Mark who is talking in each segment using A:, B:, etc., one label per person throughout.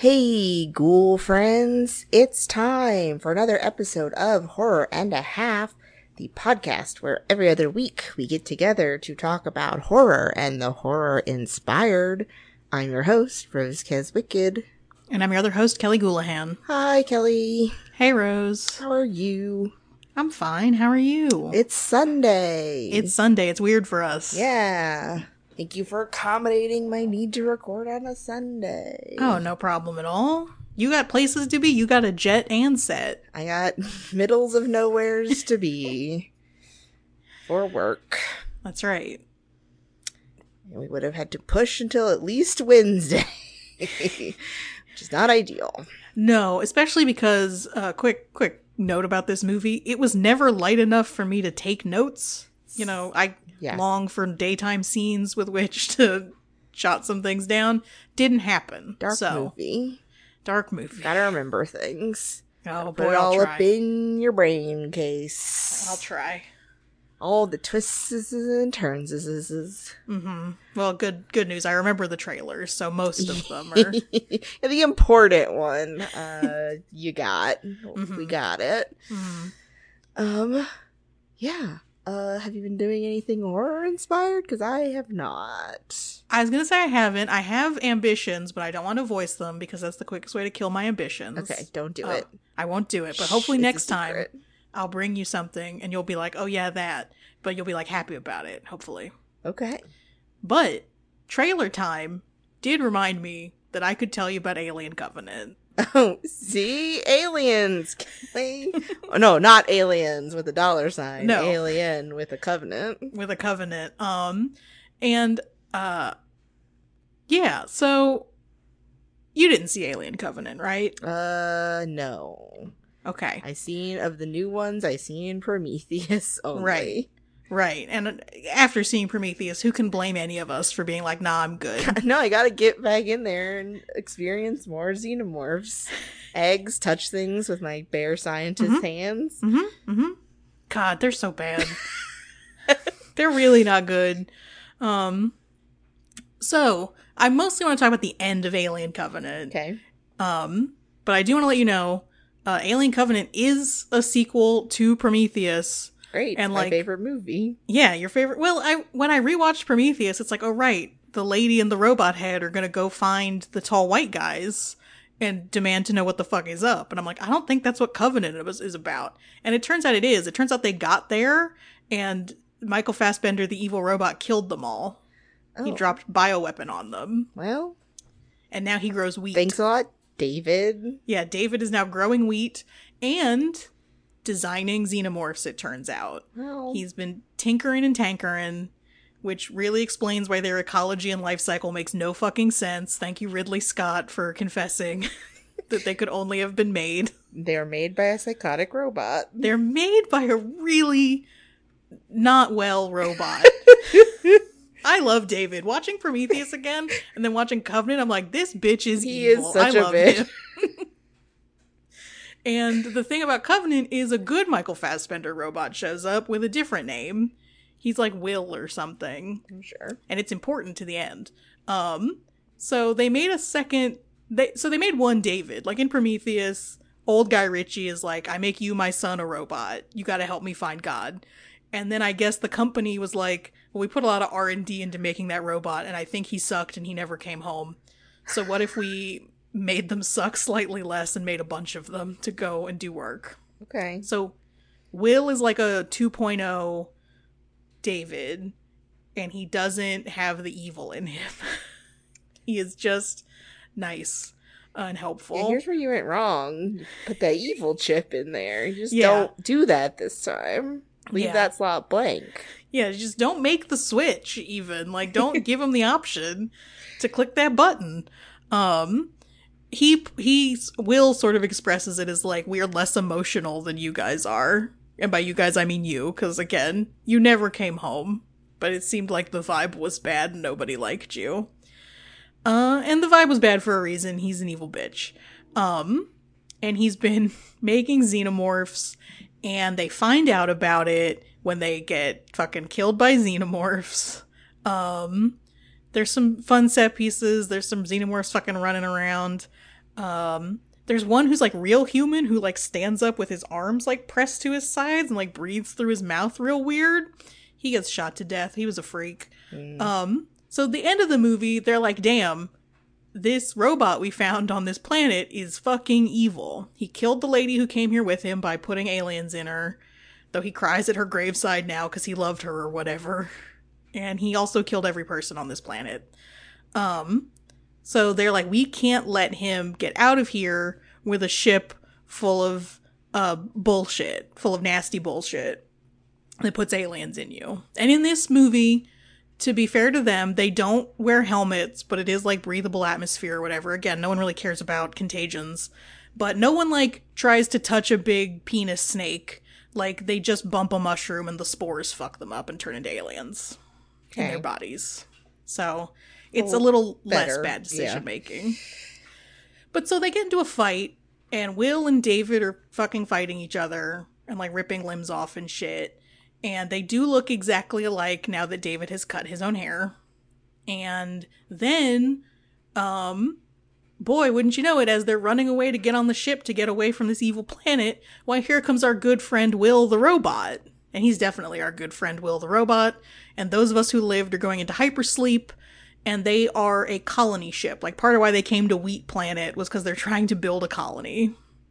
A: Hey, ghoul friends, it's time for another episode of Horror and a Half, the podcast where every other week we get together to talk about horror and the horror inspired. I'm your host, Rose Keswicked.
B: And I'm your other host, Kelly Goulahan.
A: Hi, Kelly.
B: Hey, Rose.
A: How are you?
B: I'm fine. How are you?
A: It's Sunday.
B: It's Sunday. It's weird for us.
A: Yeah. Thank you for accommodating my need to record on a Sunday.
B: Oh, no problem at all. You got places to be. You got a jet and set.
A: I got middles of nowheres to be for work.
B: That's right.
A: And we would have had to push until at least Wednesday, which is not ideal.
B: No, especially because, quick note about this movie. It was never light enough for me to take notes. You know, I long for daytime scenes with which to jot some things down. Didn't happen.
A: Dark movie. Gotta remember things.
B: Oh boy,
A: Put it all up in your brain case.
B: I'll try.
A: All the twists and turns.
B: Mm-hmm. Well, good news. I remember the trailers, so most of them are
A: the important one. You got. Mm-hmm. We got it.
B: Mm-hmm.
A: Yeah. Have you been doing anything horror inspired? Because I have not.
B: I was gonna say I haven't. I have ambitions, but I don't want to voice them because that's the quickest way to kill my ambitions.
A: Okay, don't do it.
B: I won't do it, but hopefully next time I'll bring you something and you'll be like, oh yeah, that. But you'll be like happy about it, hopefully.
A: Okay.
B: But trailer time did remind me that I could tell you about Alien Covenant.
A: Oh, see? Aliens. Oh, no, not aliens with a $sign.
B: No.
A: Alien with a covenant.
B: With a covenant. Yeah, so you didn't see Alien Covenant, right?
A: No.
B: Okay.
A: I seen of the new ones, I seen Prometheus only.
B: Right. And after seeing Prometheus, who can blame any of us for being like, nah, I'm good?
A: No, I gotta get back in there and experience more xenomorphs. Eggs, touch things with my bear scientist hands.
B: God, they're so bad. They're really not good. So, I mostly want to talk about the end of Alien Covenant.
A: Okay.
B: But I do want to let you know, Alien Covenant is a sequel to Prometheus.
A: Great, and my favorite movie.
B: Yeah, your favorite. Well, when I rewatched Prometheus, it's like, oh right, the lady and the robot head are gonna go find the tall white guys and demand to know what the fuck is up. And I'm like, I don't think that's what Covenant is about. And it turns out it is. It turns out they got there, and Michael Fassbender, the evil robot, killed them all. Oh. He dropped bioweapon on them.
A: Well.
B: And now he grows wheat.
A: Thanks a lot, David.
B: Yeah, David is now growing wheat and designing xenomorphs, it turns out.
A: Well.
B: He's been tinkering and tankering, which really explains why their ecology and life cycle makes no fucking sense. Thank you, Ridley Scott, for confessing that they could only have been made.
A: They're made by a psychotic robot.
B: They're made by a really not well robot. I love David. Watching Prometheus again and then watching Covenant, I'm like, this bitch is evil.
A: He is such a bitch.
B: Him. And the thing about Covenant is a good Michael Fassbender robot shows up with a different name. He's like Will or something.
A: I'm sure.
B: And it's important to the end. So they made a second... They made one David. Like in Prometheus, old guy Ritchie is like, I make you, my son, a robot. You gotta help me find God. And then I guess the company was like, well, we put a lot of R&D into making that robot, and I think he sucked and he never came home. So what if we made them suck slightly less and made a bunch of them to go and do work?
A: Okay.
B: So Will is like a 2.0 David, and he doesn't have the evil in him. He is just nice and helpful.
A: Yeah, here's where you went wrong. Put that evil chip in there. You just don't do that this time. Leave that slot blank.
B: Yeah, just don't make the switch even. Like, don't give him the option to click that button. Will sort of expresses it as like, we're less emotional than you guys are. And by you guys, I mean you, because again, you never came home. But it seemed like the vibe was bad and nobody liked you. And the vibe was bad for a reason. He's an evil bitch. And he's been making xenomorphs, and they find out about it when they get fucking killed by xenomorphs. There's some fun set pieces. There's some xenomorphs fucking running around. There's one who's like real human who like stands up with his arms like pressed to his sides and like breathes through his mouth real weird. He gets shot to death. He was a freak. So at the end of the movie, they're like, damn, this robot we found on this planet is fucking evil. He killed the lady who came here with him by putting aliens in her, though he cries at her graveside now because he loved her or whatever. And he also killed every person on this planet. So they're like, we can't let him get out of here with a ship full of bullshit, full of nasty bullshit that puts aliens in you. And in this movie, to be fair to them, they don't wear helmets, but it is like breathable atmosphere or whatever. Again, no one really cares about contagions. But no one like tries to touch a big penis snake. Like they just bump a mushroom and the spores fuck them up and turn into aliens in their bodies. So it's a little less bad decision making. But so they get into a fight, and Will and David are fucking fighting each other and like ripping limbs off and shit. And they do look exactly alike now that David has cut his own hair. And then, boy, wouldn't you know it, as they're running away to get on the ship to get away from this evil planet, why, here comes our good friend Will the robot. And he's definitely our good friend Will the robot. And those of us who lived are going into hypersleep. And they are a colony ship. Like, part of why they came to Wheat Planet was because they're trying to build a colony.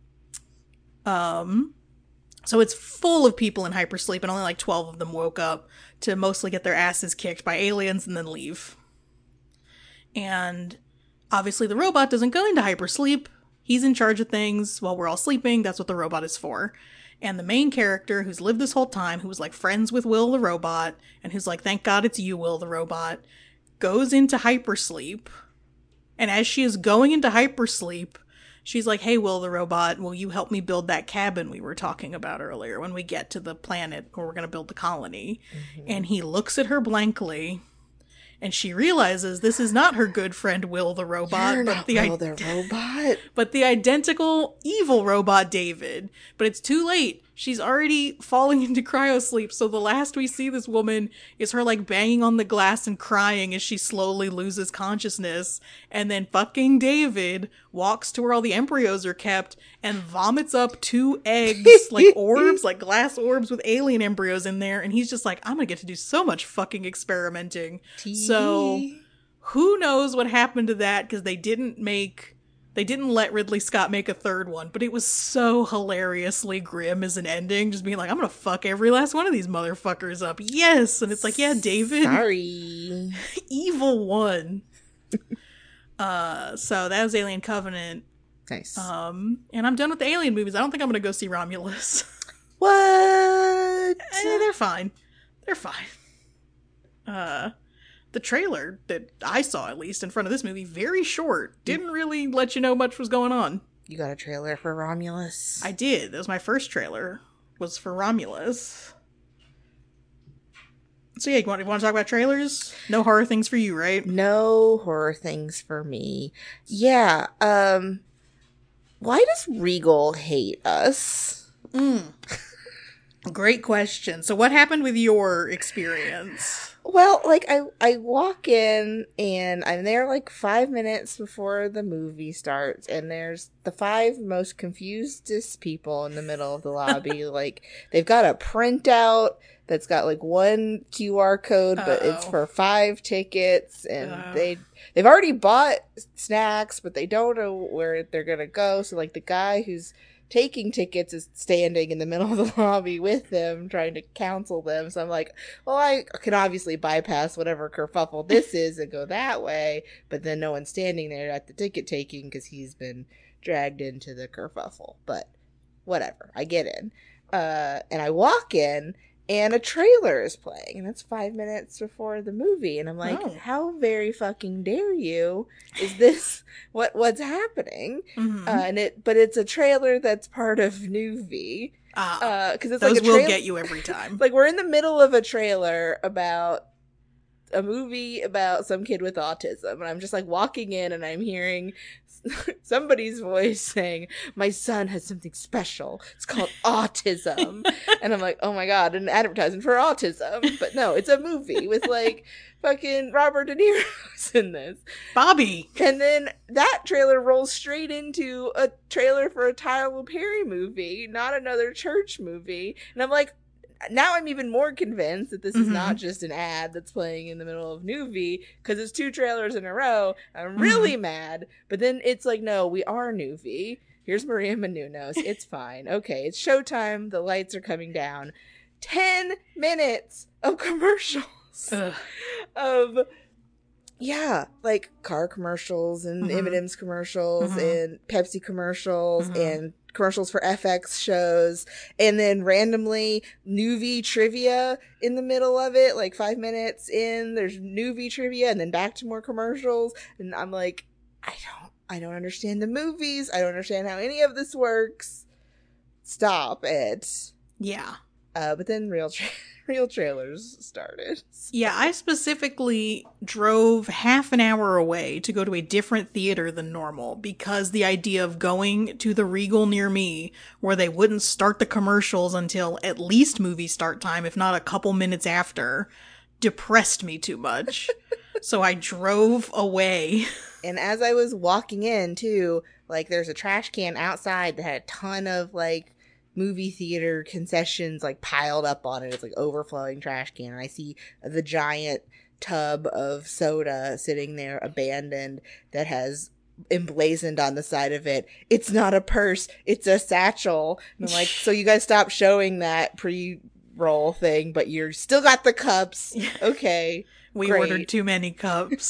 B: So it's full of people in hypersleep, and only like 12 of them woke up to mostly get their asses kicked by aliens and then leave. And obviously the robot doesn't go into hypersleep. He's in charge of things while we're all sleeping. That's what the robot is for. And the main character, who's lived this whole time, who was like friends with Will the robot, and who's like, thank God it's you, Will the robot, goes into hypersleep. And as she is going into hypersleep, she's like, hey, Will the robot, will you help me build that cabin we were talking about earlier when we get to the planet where we're going to build the colony? And he looks at her blankly, and she realizes this is not her good friend Will the robot, but the identical evil robot David. But it's too late. She's already falling into cryosleep, so the last we see this woman is her like banging on the glass and crying as she slowly loses consciousness. And then fucking David walks to where all the embryos are kept and vomits up 2 eggs, like orbs, like glass orbs with alien embryos in there. And he's just like, I'm gonna get to do so much fucking experimenting. So who knows what happened to that, because they didn't let Ridley Scott make a third one, but it was so hilariously grim as an ending, just being like, I'm gonna fuck every last one of these motherfuckers up. Yes! And it's like, yeah, David.
A: Sorry.
B: Evil one. So that was Alien Covenant.
A: Nice.
B: And I'm done with the Alien movies. I don't think I'm gonna go see Romulus.
A: What?
B: They're fine. They're fine. The trailer that I saw, at least, in front of this movie, very short. Didn't really let you know much was going on.
A: You got a trailer for Romulus?
B: I did. That was my first trailer. Was for Romulus. So yeah, you want to talk about trailers? No horror things for you, right?
A: No horror things for me. Yeah. Why does Regal hate us?
B: Great question. So what happened with your experience?
A: Well, like, I walk in, and I'm there, like, 5 minutes before the movie starts, and there's the 5 most confused people in the middle of the lobby. Like, they've got a printout that's got, like, 1 QR code, but it's for 5 tickets, and they've already bought snacks, but they don't know where they're gonna go, so, like, the guy who's taking tickets is standing in the middle of the lobby with them, trying to counsel them. So I'm like, well, I can obviously bypass whatever kerfuffle this is and go that way. But then no one's standing there at the ticket taking because he's been dragged into the kerfuffle. But whatever, I get in. And I walk in, and a trailer is playing, and it's 5 minutes before the movie, and I'm like, how very fucking dare you? Is this what's happening? But it's a trailer that's part of Newbie. Because it's
B: those
A: like
B: will get you every time.
A: Like, we're in the middle of a trailer about a movie about some kid with autism, and I'm just like walking in, and I'm hearing somebody's voice saying, "My son has something special. It's called autism." And I'm like, oh my God, an advertisement for autism. But no, it's a movie with like fucking Robert De Niro's in this.
B: Bobby.
A: And then that trailer rolls straight into a trailer for a Tyler Perry movie, not another church movie. And I'm like, now I'm even more convinced that this is not just an ad that's playing in the middle of Newbie, because it's 2 trailers in a row. I'm really mad. But then it's like, no, we are Newbie. Here's Maria Menounos. It's fine. Okay, it's showtime. The lights are coming down. 10 minutes of commercials. Of, yeah, like car commercials and M&M's commercials and Pepsi commercials and commercials for FX shows, and then randomly Newbie trivia in the middle of it, like 5 minutes in, there's Newbie trivia, and then back to more commercials, and I'm like, I don't understand the movies. I don't understand how any of this works. Stop it.
B: Yeah.
A: But then real trailers started. So.
B: Yeah, I specifically drove half an hour away to go to a different theater than normal because the idea of going to the Regal near me, where they wouldn't start the commercials until at least movie start time, if not a couple minutes after, depressed me too much. So I drove away.
A: And as I was walking in, too, like, there's a trash can outside that had a ton of, like, movie theater concessions, like, piled up on it. It's like overflowing trash can. And I see the giant tub of soda sitting there abandoned that has emblazoned on the side of it, "It's not a purse, it's a satchel." And I'm like, so you guys stop showing that pre-roll thing, but you're still got the cups. Okay.
B: We
A: great.
B: Ordered too many cups.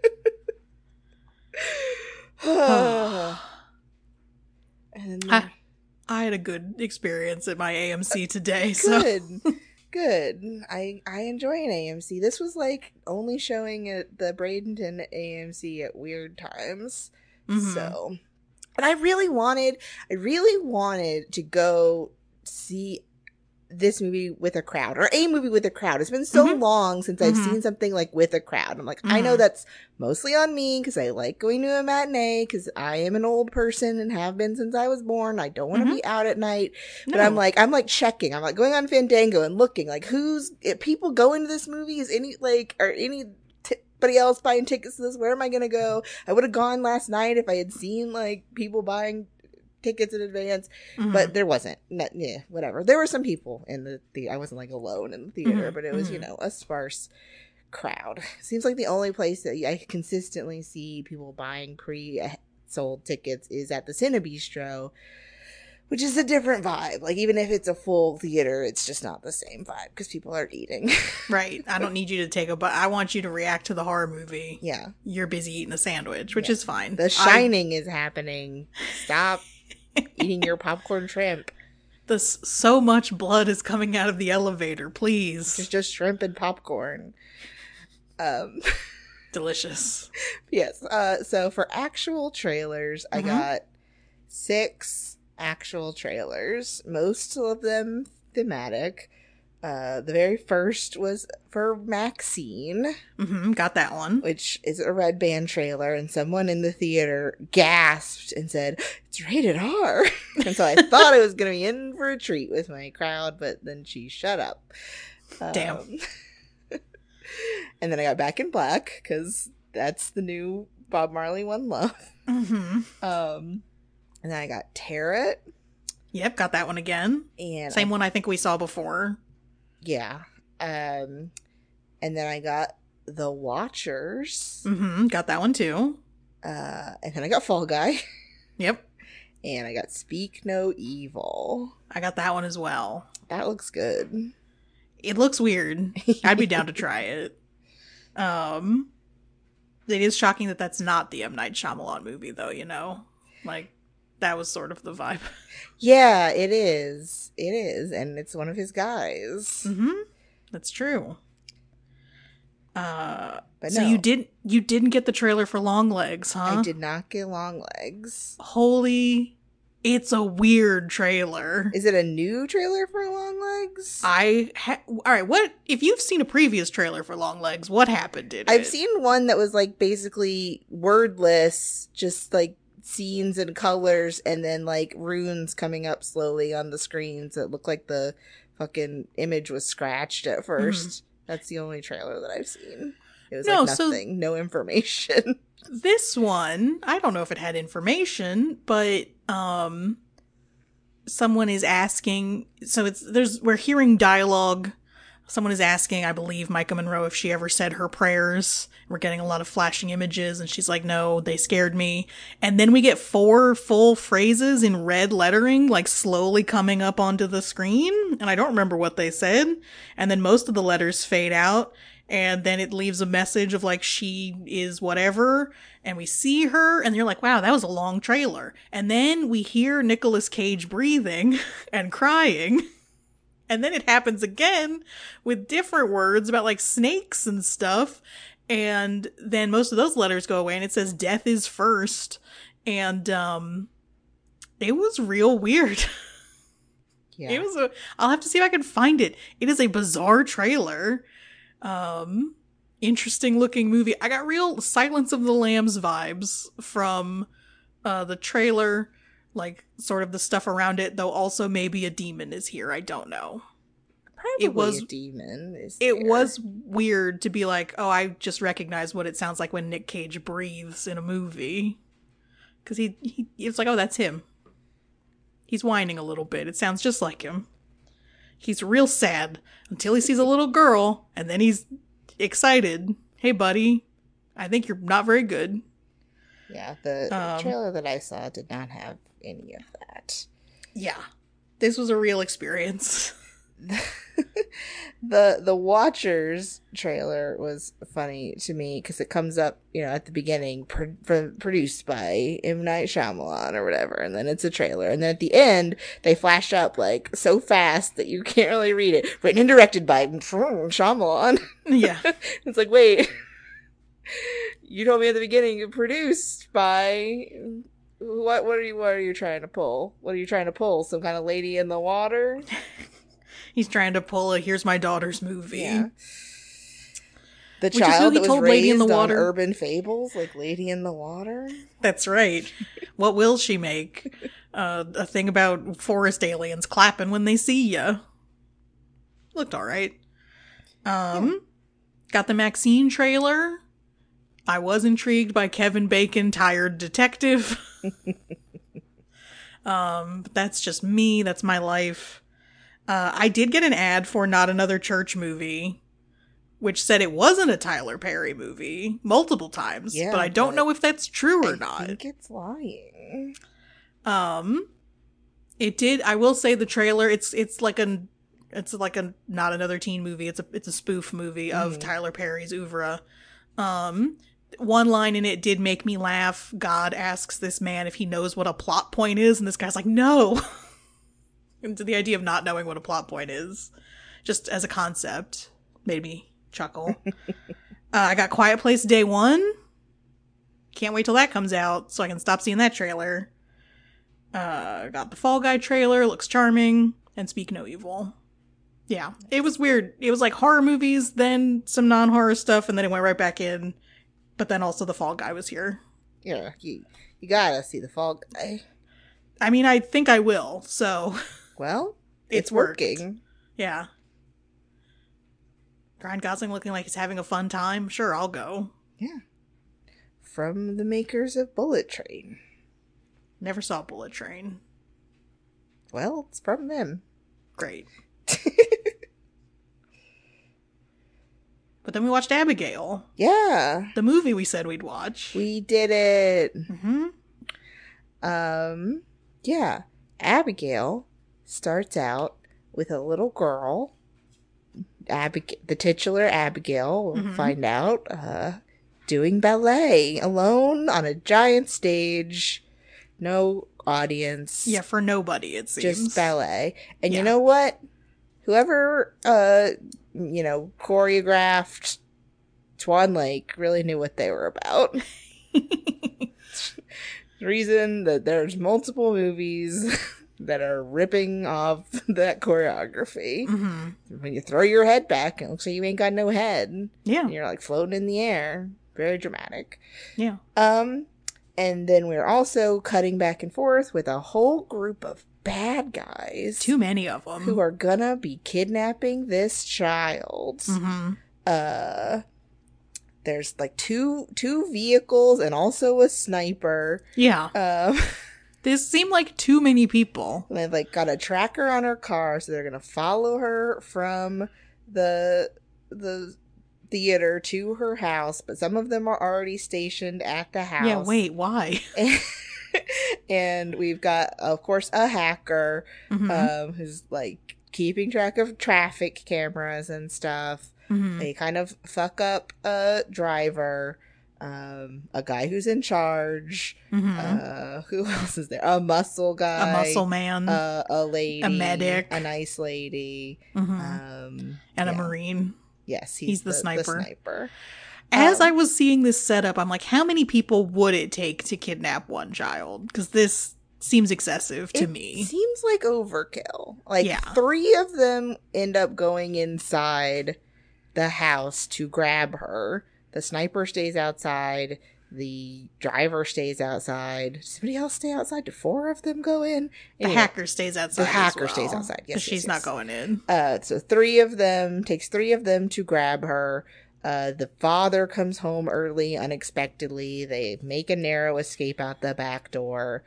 A: And
B: I had a good experience at my AMC today. So
A: good. I enjoy an AMC. This was like only showing at the Bradenton AMC at weird times. So, and I really wanted to go see this movie with a crowd, or a movie with a crowd. It's been so long since I've seen something like with a crowd. I'm like, I know that's mostly on me because I like going to a matinee because I am an old person and have been since I was born. I don't want to be out at night, but I'm like checking. I'm like going on Fandango and looking like if people go into this movie, is anybody else buying tickets to this? Where am I going to go? I would have gone last night if I had seen like people buying tickets in advance, but there wasn't. Whatever. There were some people in the I wasn't like alone in the theater, but it was, a sparse crowd. Seems like the only place that I consistently see people buying pre-sold tickets is at the Cinebistro, which is a different vibe. Like, even if it's a full theater, it's just not the same vibe because people are eating.
B: Right. I don't need you to take I want you to react to the horror movie.
A: Yeah.
B: You're busy eating a sandwich, which is fine.
A: The Shining is happening. Stop eating your popcorn shrimp.
B: So much blood is coming out of the elevator, please.
A: It's just shrimp and popcorn.
B: Delicious.
A: Yes. So for actual trailers, I got 6 actual trailers, most of them thematic. The very first was for Maxine.
B: Got that one.
A: Which is a Red Band trailer, and someone in the theater gasped and said, "It's rated R." And so I thought I was going to be in for a treat with my crowd, but then she shut up.
B: Damn.
A: And then I got Back in Black, because that's the new Bob Marley One Love. And then I got Tarot.
B: Yep, got that one again.
A: And
B: same one I think we saw before.
A: Yeah. And then I got The Watchers.
B: Got that one too.
A: And then I got Fall Guy.
B: Yep.
A: And I got Speak No Evil.
B: I got that one as well.
A: That looks good.
B: It looks weird. I'd be down to try it. It is shocking that that's not the M. Night Shyamalan movie, though, Like, that was sort of the vibe.
A: Yeah, it is. It is. And it's one of his guys.
B: That's true.
A: But
B: so
A: no.
B: you didn't get the trailer for Long-Legs, huh?
A: I did not get Long-Legs.
B: It's a weird trailer.
A: Is it a new trailer for Long-Legs?
B: All right, what if you've seen a previous trailer for Long-Legs, what happened in it?
A: I've seen one that was like basically wordless, just like scenes and colors and then like runes coming up slowly on the screens that look like the fucking image was scratched at first. That's the only trailer that I've seen. It was like nothing, no information.
B: This one, I don't know if it had information, but someone is asking, so we're hearing dialogue. Someone is asking, I believe, Micah Monroe if she ever said her prayers. We're getting a lot of flashing images, and she's like, no, they scared me. And then we get 4 full phrases in red lettering, like slowly coming up onto the screen. And I don't remember what they said. And then most of the letters fade out. And then it leaves a message of like, she is whatever. And we see her, and you're like, wow, that was a long trailer. And then we hear Nicolas Cage breathing and crying. And then it happens again with different words about like snakes and stuff. And then most of those letters go away and it says death is first. And it was real weird. Yeah. I'll have to see if I can find it. It is a bizarre trailer. Interesting looking movie. I got real Silence of the Lambs vibes from the trailer. Like, sort of the stuff around it, though also maybe a demon is here. I don't know.
A: Probably a demon is
B: there. It was weird to be like, oh, I just recognize what it sounds like when Nick Cage breathes in a movie. Because it's like, oh, that's him. He's whining a little bit. It sounds just like him. He's real sad until he sees a little girl, and then he's excited. Hey, buddy, I think you're not very good.
A: Yeah, the trailer that I saw did not have any of that.
B: Yeah, this was a real experience.
A: The Watchers trailer was funny to me because it comes up, at the beginning, produced by M. Night Shyamalan or whatever, and then it's a trailer, and then at the end they flash up like so fast that you can't really read it. Written and directed by Shyamalan.
B: Yeah,
A: it's like, wait. You told me at the beginning produced by what are you trying to pull? What are you trying to pull? Some kind of Lady in the Water?
B: He's trying to pull a Here's My Daughter's movie. Yeah.
A: The child that was raised on urban fables like Lady in the Water?
B: That's right. What will she make? A thing about forest aliens clapping when they see ya. Looked alright. Got the Maxine trailer. I was intrigued by Kevin Bacon, tired detective. But that's just me. That's my life. I did get an ad for Not Another Church movie, which said it wasn't a Tyler Perry movie multiple times, but I don't know if that's true or not.
A: I think it's lying.
B: It did. I will say the trailer. It's like a Not Another Teen movie. It's a spoof movie of Tyler Perry's oeuvre. One line in it did make me laugh. God asks this man if he knows what a plot point is, and this guy's like, no. And the idea of not knowing what a plot point is, just as a concept, made me chuckle. I got Quiet Place Day 1. Can't wait till that comes out so I can stop seeing that trailer. Got the Fall Guy trailer, looks charming, and Speak No Evil. Yeah, it was weird. It was like horror movies, then some non-horror stuff, and then it went right back in. But then also the Fall Guy was here.
A: Yeah, you gotta see the Fall Guy.
B: I mean, I think I will, so...
A: Well, it's working.
B: Yeah. Ryan Gosling looking like he's having a fun time. Sure, I'll go.
A: Yeah. From the makers of Bullet Train.
B: Never saw Bullet Train.
A: Well, it's from them.
B: Great. But then we watched Abigail.
A: Yeah.
B: The movie we said we'd watch.
A: We did it.
B: Mm-hmm.
A: Yeah. Abigail starts out with a little girl. The titular Abigail, we'll find out, doing ballet alone on a giant stage. No audience.
B: Yeah, for nobody, it seems.
A: Just ballet. And you know what? Whoever, choreographed Swan Lake really knew what they were about. The reason that there's multiple movies that are ripping off that choreography. When you throw your head back, it looks like you ain't got no head.
B: Yeah.
A: And you're like floating in the air. Very dramatic.
B: Yeah.
A: And then we're also cutting back and forth with a whole group of bad guys.
B: Too many of them.
A: Who are gonna be kidnapping this child.
B: Mm-hmm.
A: There's like two vehicles and also a sniper.
B: Yeah. This seemed like too many people.
A: And they've like got a tracker on her car, so they're gonna follow her from the theater to her house, but some of them are already stationed at the house.
B: Yeah, wait, why?
A: And we've got, of course, a hacker who's like keeping track of traffic cameras and stuff.
B: Mm-hmm.
A: They kind of fuck up a driver, a guy who's in charge. Who else is there? A muscle guy,
B: a muscle man,
A: a lady,
B: a medic,
A: a nice lady,
B: and a Marine.
A: Yes,
B: he's the sniper.
A: The
B: As I was seeing this setup, I'm like, how many people would it take to kidnap one child? Because this seems excessive to me.
A: Seems like overkill. Like, 3 of them end up going inside the house to grab her. The sniper stays outside. The driver stays outside. Does somebody else stay outside? Do 4 of them go in?
B: Anyway, the hacker stays outside.
A: The hacker stays outside. Yes,
B: she's not going in.
A: So 3 of them, takes 3 of them to grab her. The father comes home early, unexpectedly. They make a narrow escape out the back door.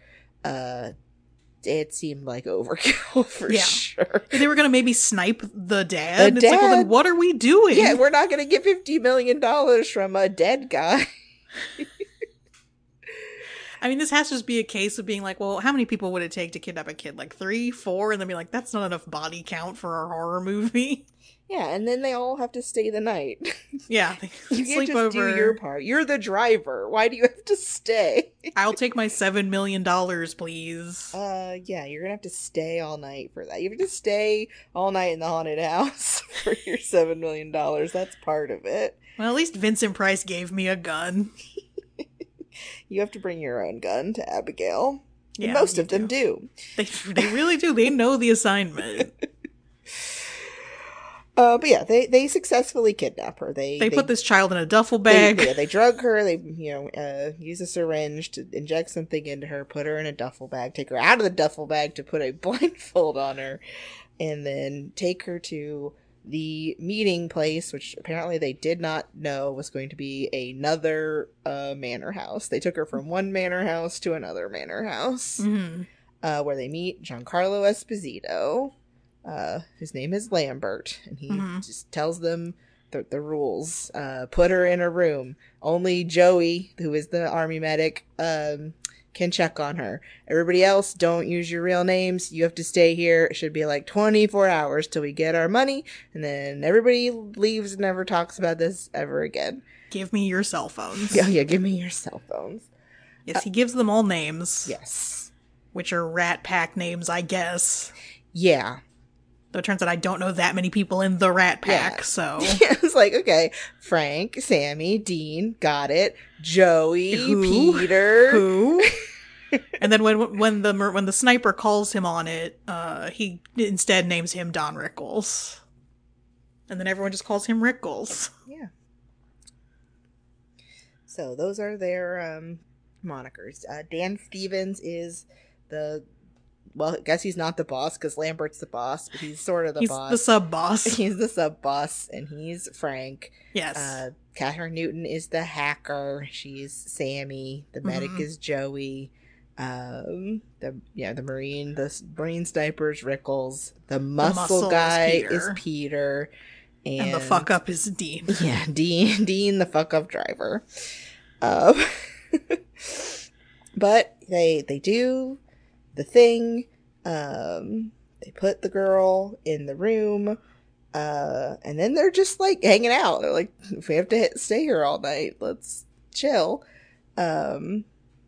A: It seemed like overkill for sure.
B: They were going to maybe snipe the dad. It's like, well, then what are we doing?
A: Yeah, we're not going to get $50 million from a dead guy.
B: I mean, this has to just be a case of being like, well, how many people would it take to kidnap a kid? Like 3, 4? And then be like, that's not enough body count for a horror movie.
A: Yeah, and then they all have to stay the night.
B: Yeah,
A: you can't just do your part. You're the driver. Why do you have to stay?
B: I'll take my $7 million, please.
A: Yeah, you're gonna have to stay all night for that. You have to stay all night in the haunted house for your $7 million. That's part of it.
B: Well, at least Vincent Price gave me a gun.
A: You have to bring your own gun to Abigail. Yeah, and most of them do.
B: They really do. They know the assignment.
A: But yeah, they successfully kidnap her. They
B: put this child in a duffel bag.
A: They drug her. They use a syringe to inject something into her, put her in a duffel bag, take her out of the duffel bag to put a blindfold on her, and then take her to the meeting place, which apparently they did not know was going to be another manor house. They took her from one manor house to another manor house, where they meet Giancarlo Esposito. His name is Lambert, and he just tells them the rules. Put her in a room. Only Joey, who is the army medic, can check on her. Everybody else, don't use your real names. You have to stay here. It should be like 24 hours till we get our money, and then everybody leaves and never talks about this ever again.
B: Give me your cell phones.
A: Yeah, give me your cell phones.
B: Yes, he gives them all names.
A: Yes.
B: Which are Rat Pack names, I guess.
A: Yeah.
B: Though it turns out I don't know that many people in the Rat Pack, so...
A: Yeah, it's like, okay, Frank, Sammy, Dean, got it. Joey, Peter...
B: Who? And then when the sniper calls him on it, he instead names him Don Rickles. And then everyone just calls him Rickles.
A: Yeah. So those are their monikers. Dan Stevens is well, I guess he's not the boss because Lambert's the boss, but he's sort of the boss.
B: He's the sub-boss.
A: He's the sub-boss, and he's Frank.
B: Yes.
A: Catherine Newton is the hacker. She's Sammy. The medic is Joey. The Marine sniper's Rickles. The muscle guy is Peter.
B: And the fuck up is Dean.
A: Yeah, Dean, the fuck up driver. But they do the thing. They put the girl in the room, and then they're just like hanging out. They're like, if we have to stay here all night, let's chill. They're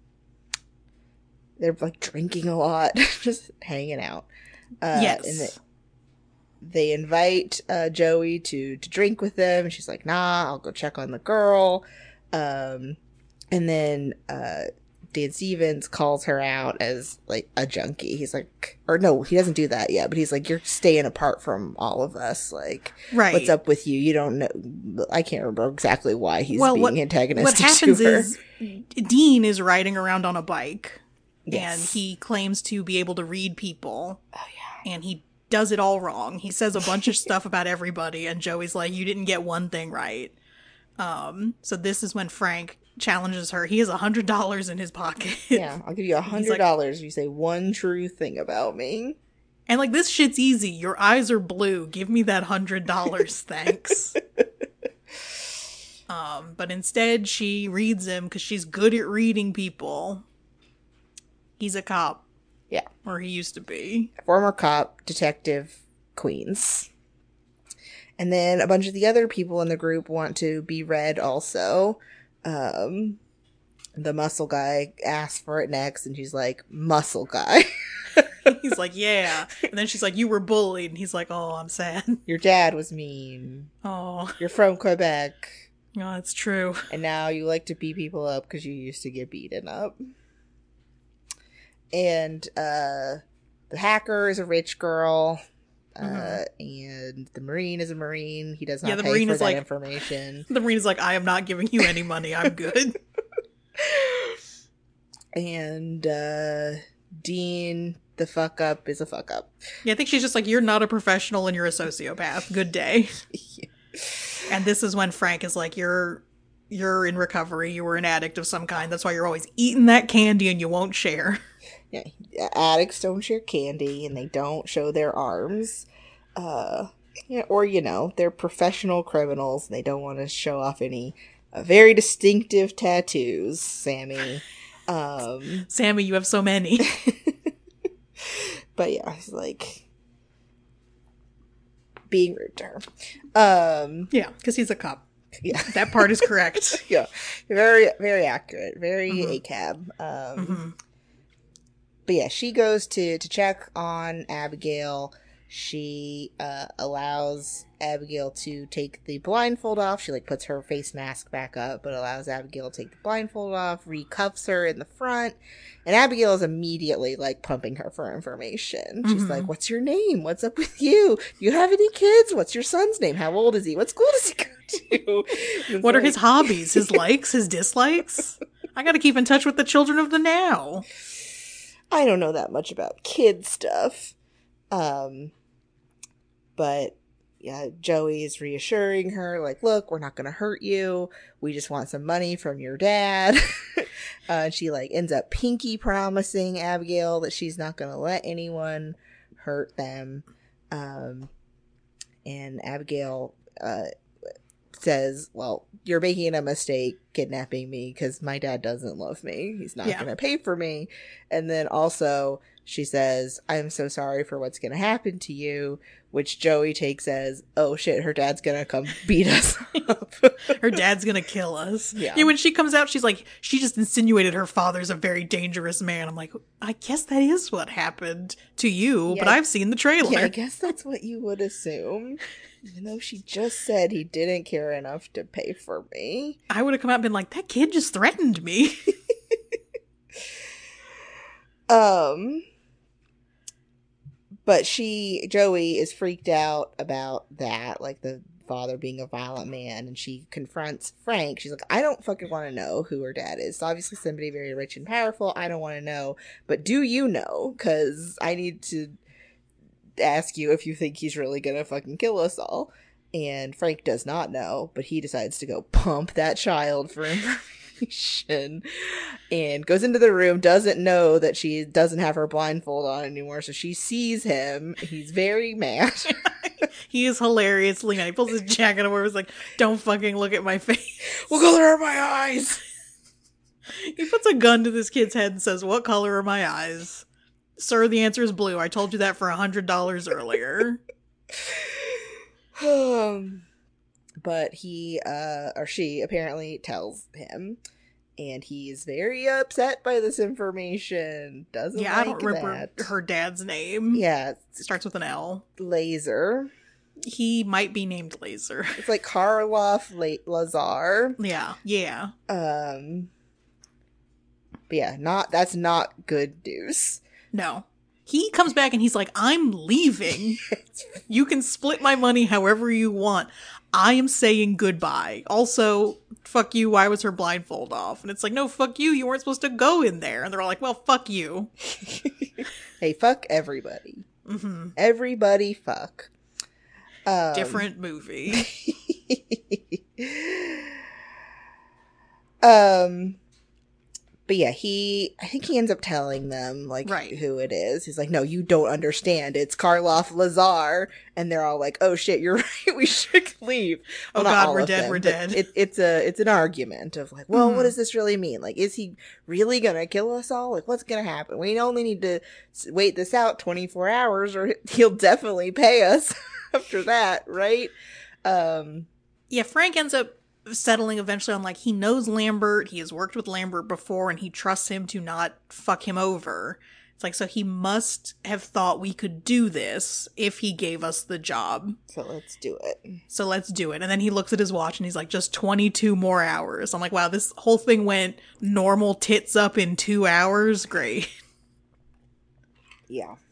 A: like drinking a lot, just hanging out.
B: Yes.
A: And they invite Joey to drink with them, and she's like, nah, I'll go check on the girl. And then Dan Stevens calls her out as like a junkie. He's like, or no, he doesn't do that yet, but he's like, you're staying apart from all of us. Like,
B: Right.
A: what's up with you? You don't know. I can't remember exactly why he's being antagonistic
B: what happens
A: to her.
B: is Dean is riding around on a bike,
A: Yes.
B: and he claims to be able to read people. Oh, yeah. And he does it all wrong. He says a bunch of stuff about everybody, and Joey's like, you didn't get one thing right. So this is when Frank challenges her. He has $100 in his pocket.
A: Yeah, I'll give you $100 if you say one true thing about me.
B: And like, this shit's easy. Your eyes are blue. Give me that $100, thanks. But instead she reads him because she's good at reading people. He's a cop.
A: Yeah.
B: Or he used to be.
A: Former cop, detective, Queens. And then a bunch of the other people in the group want to be read also. The muscle guy asks for it next, and she's like, muscle guy.
B: He's like, yeah. And then she's like, you were bullied. And he's like, oh, I'm sad.
A: Your dad was mean.
B: Oh.
A: You're from Quebec.
B: Oh, that's true.
A: And now you like to beat people up because you used to get beaten up. And the hacker is a rich girl. And the Marine is a Marine. He does not pay for that information.
B: The Marine is like, I am not giving you any money. I'm good.
A: And Dean, the fuck up, is a fuck up.
B: Yeah, I think she's just like, you're not a professional and you're a sociopath. Good day.
A: Yeah.
B: And this is when Frank is like, you're in recovery. You were an addict of some kind. That's why you're always eating that candy and you won't share.
A: Yeah, addicts don't share candy and they don't show their arms. Yeah, or, you know, they're professional criminals and they don't want to show off any very distinctive tattoos, Sammy.
B: Sammy, you have so many.
A: But yeah, he's like being rude to her.
B: Yeah, because he's a cop.
A: Yeah.
B: That part is correct.
A: Yeah. Very, very accurate. Very ACAB. But yeah, she goes to check on Abigail. She allows Abigail to take the blindfold off. She like puts her face mask back up, but allows Abigail to take the blindfold off, recuffs her in the front, and Abigail is immediately like pumping her for information. She's like, what's your name? What's up with you? Do you have any kids? What's your son's name? How old is he? What school does he go to?
B: What are his hobbies? His likes? His dislikes? I gotta keep in touch with the children of the now.
A: I don't know that much about kid stuff. But yeah, Joey is reassuring her, like, look, we're not going to hurt you. We just want some money from your dad. And she like ends up pinky promising Abigail that she's not going to let anyone hurt them. And Abigail, says, well, you're making a mistake kidnapping me because my dad doesn't love me. He's not going to pay for me. And then also she says, I'm so sorry for what's going to happen to you, which Joey takes as, oh shit, her dad's going to come beat us up.
B: Her dad's going to kill us.
A: Yeah.
B: When she comes out, she's like, she just insinuated her father's a very dangerous man. I'm like, I guess that is what happened to you, but I've seen the trailer.
A: Yeah, I guess that's what you would assume. Even though she just said he didn't care enough to pay for me.
B: I would have come out and been like, that kid just threatened me.
A: But Joey is freaked out about that, like the father being a violent man, and she confronts Frank. She's like, I don't fucking want to know who her dad is. It's obviously somebody very rich and powerful. I don't want to know. But do you know? Because I need to ask you if you think he's really gonna fucking kill us all. And Frank does not know, but he decides to go pump that child for information and goes into the room, doesn't know that she doesn't have her blindfold on anymore, so she sees him. He's very mad.
B: He is hilariously mad. He pulls his jacket over and is like, don't fucking look at my face.
A: What color are my eyes?
B: He puts a gun to this kid's head and says, what color are my eyes? Sir, the answer is blue. I told you that for $100 earlier.
A: But he, or she, apparently tells him, and he's very upset by this information. Doesn't like
B: I don't remember her dad's name.
A: Yeah.
B: It starts with an L.
A: Laser.
B: He might be named Laser.
A: It's like Karloff Lazar.
B: Yeah.
A: But yeah, that's not good news.
B: No. He comes back and he's like, I'm leaving. You can split my money however you want. I am saying goodbye. Also, fuck you, why was her blindfold off? And it's like, no, fuck you, you weren't supposed to go in there. And they're all like, well, fuck you.
A: Hey, fuck everybody.
B: Mm-hmm.
A: Everybody fuck.
B: Different movie.
A: But yeah, I think he ends up telling them, like,
B: Right.
A: who it is. He's like, no, you don't understand. It's Karloff Lazar. And they're all like, oh shit, you're right. We should leave.
B: Oh
A: not
B: God,
A: all
B: we're
A: of
B: dead,
A: them,
B: we're
A: but
B: dead.
A: It's an argument of like, well, what does this really mean? Like, is he really gonna kill us all? Like, what's gonna happen? We only need to wait this out 24 hours or he'll definitely pay us after that, right?
B: Yeah, Frank ends up settling eventually on, like, he knows Lambert, he has worked with Lambert before, and he trusts him to not fuck him over. It's like, so he must have thought we could do this if he gave us the job.
A: So let's do it.
B: So let's do it. And then he looks at his watch and he's like, just 22 more hours. I'm like, wow, this whole thing went normal tits up in 2 hours. Great.
A: Yeah.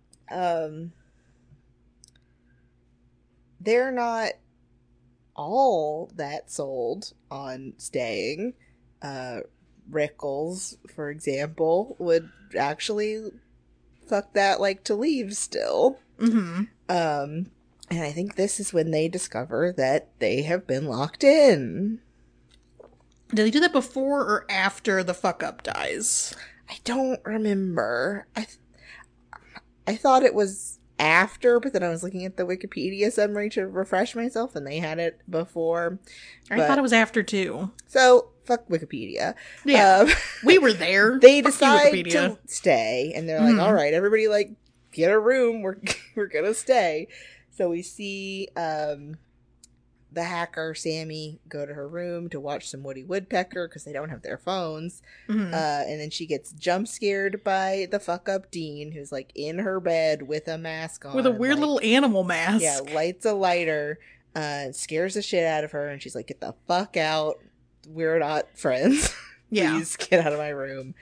A: They're not all that sold on staying. Rickles, for example, would actually fuck that like to leave still.
B: Mm-hmm.
A: And I think this is when they discover that they have been locked in.
B: Did they do that before or after the fuck up dies?
A: I don't remember. I thought it was after, but then I was looking at the Wikipedia summary to refresh myself, and they had it before.
B: I thought it was after too.
A: So, fuck Wikipedia.
B: Yeah. We were there.
A: They
B: Fuck
A: decide
B: you,
A: to stay, and they're like, all right, everybody, like, get a room. We're gonna stay. So we see the hacker, Sammy, go to her room to watch some Woody Woodpecker because they don't have their phones.
B: Mm-hmm.
A: And then she gets jump scared by the fuck up Dean, who's like in her bed with a mask on.
B: With a weird little animal mask.
A: Yeah, lights a lighter, scares the shit out of her, and she's like, get the fuck out. We're not friends.
B: Yeah.
A: Please get out of my room.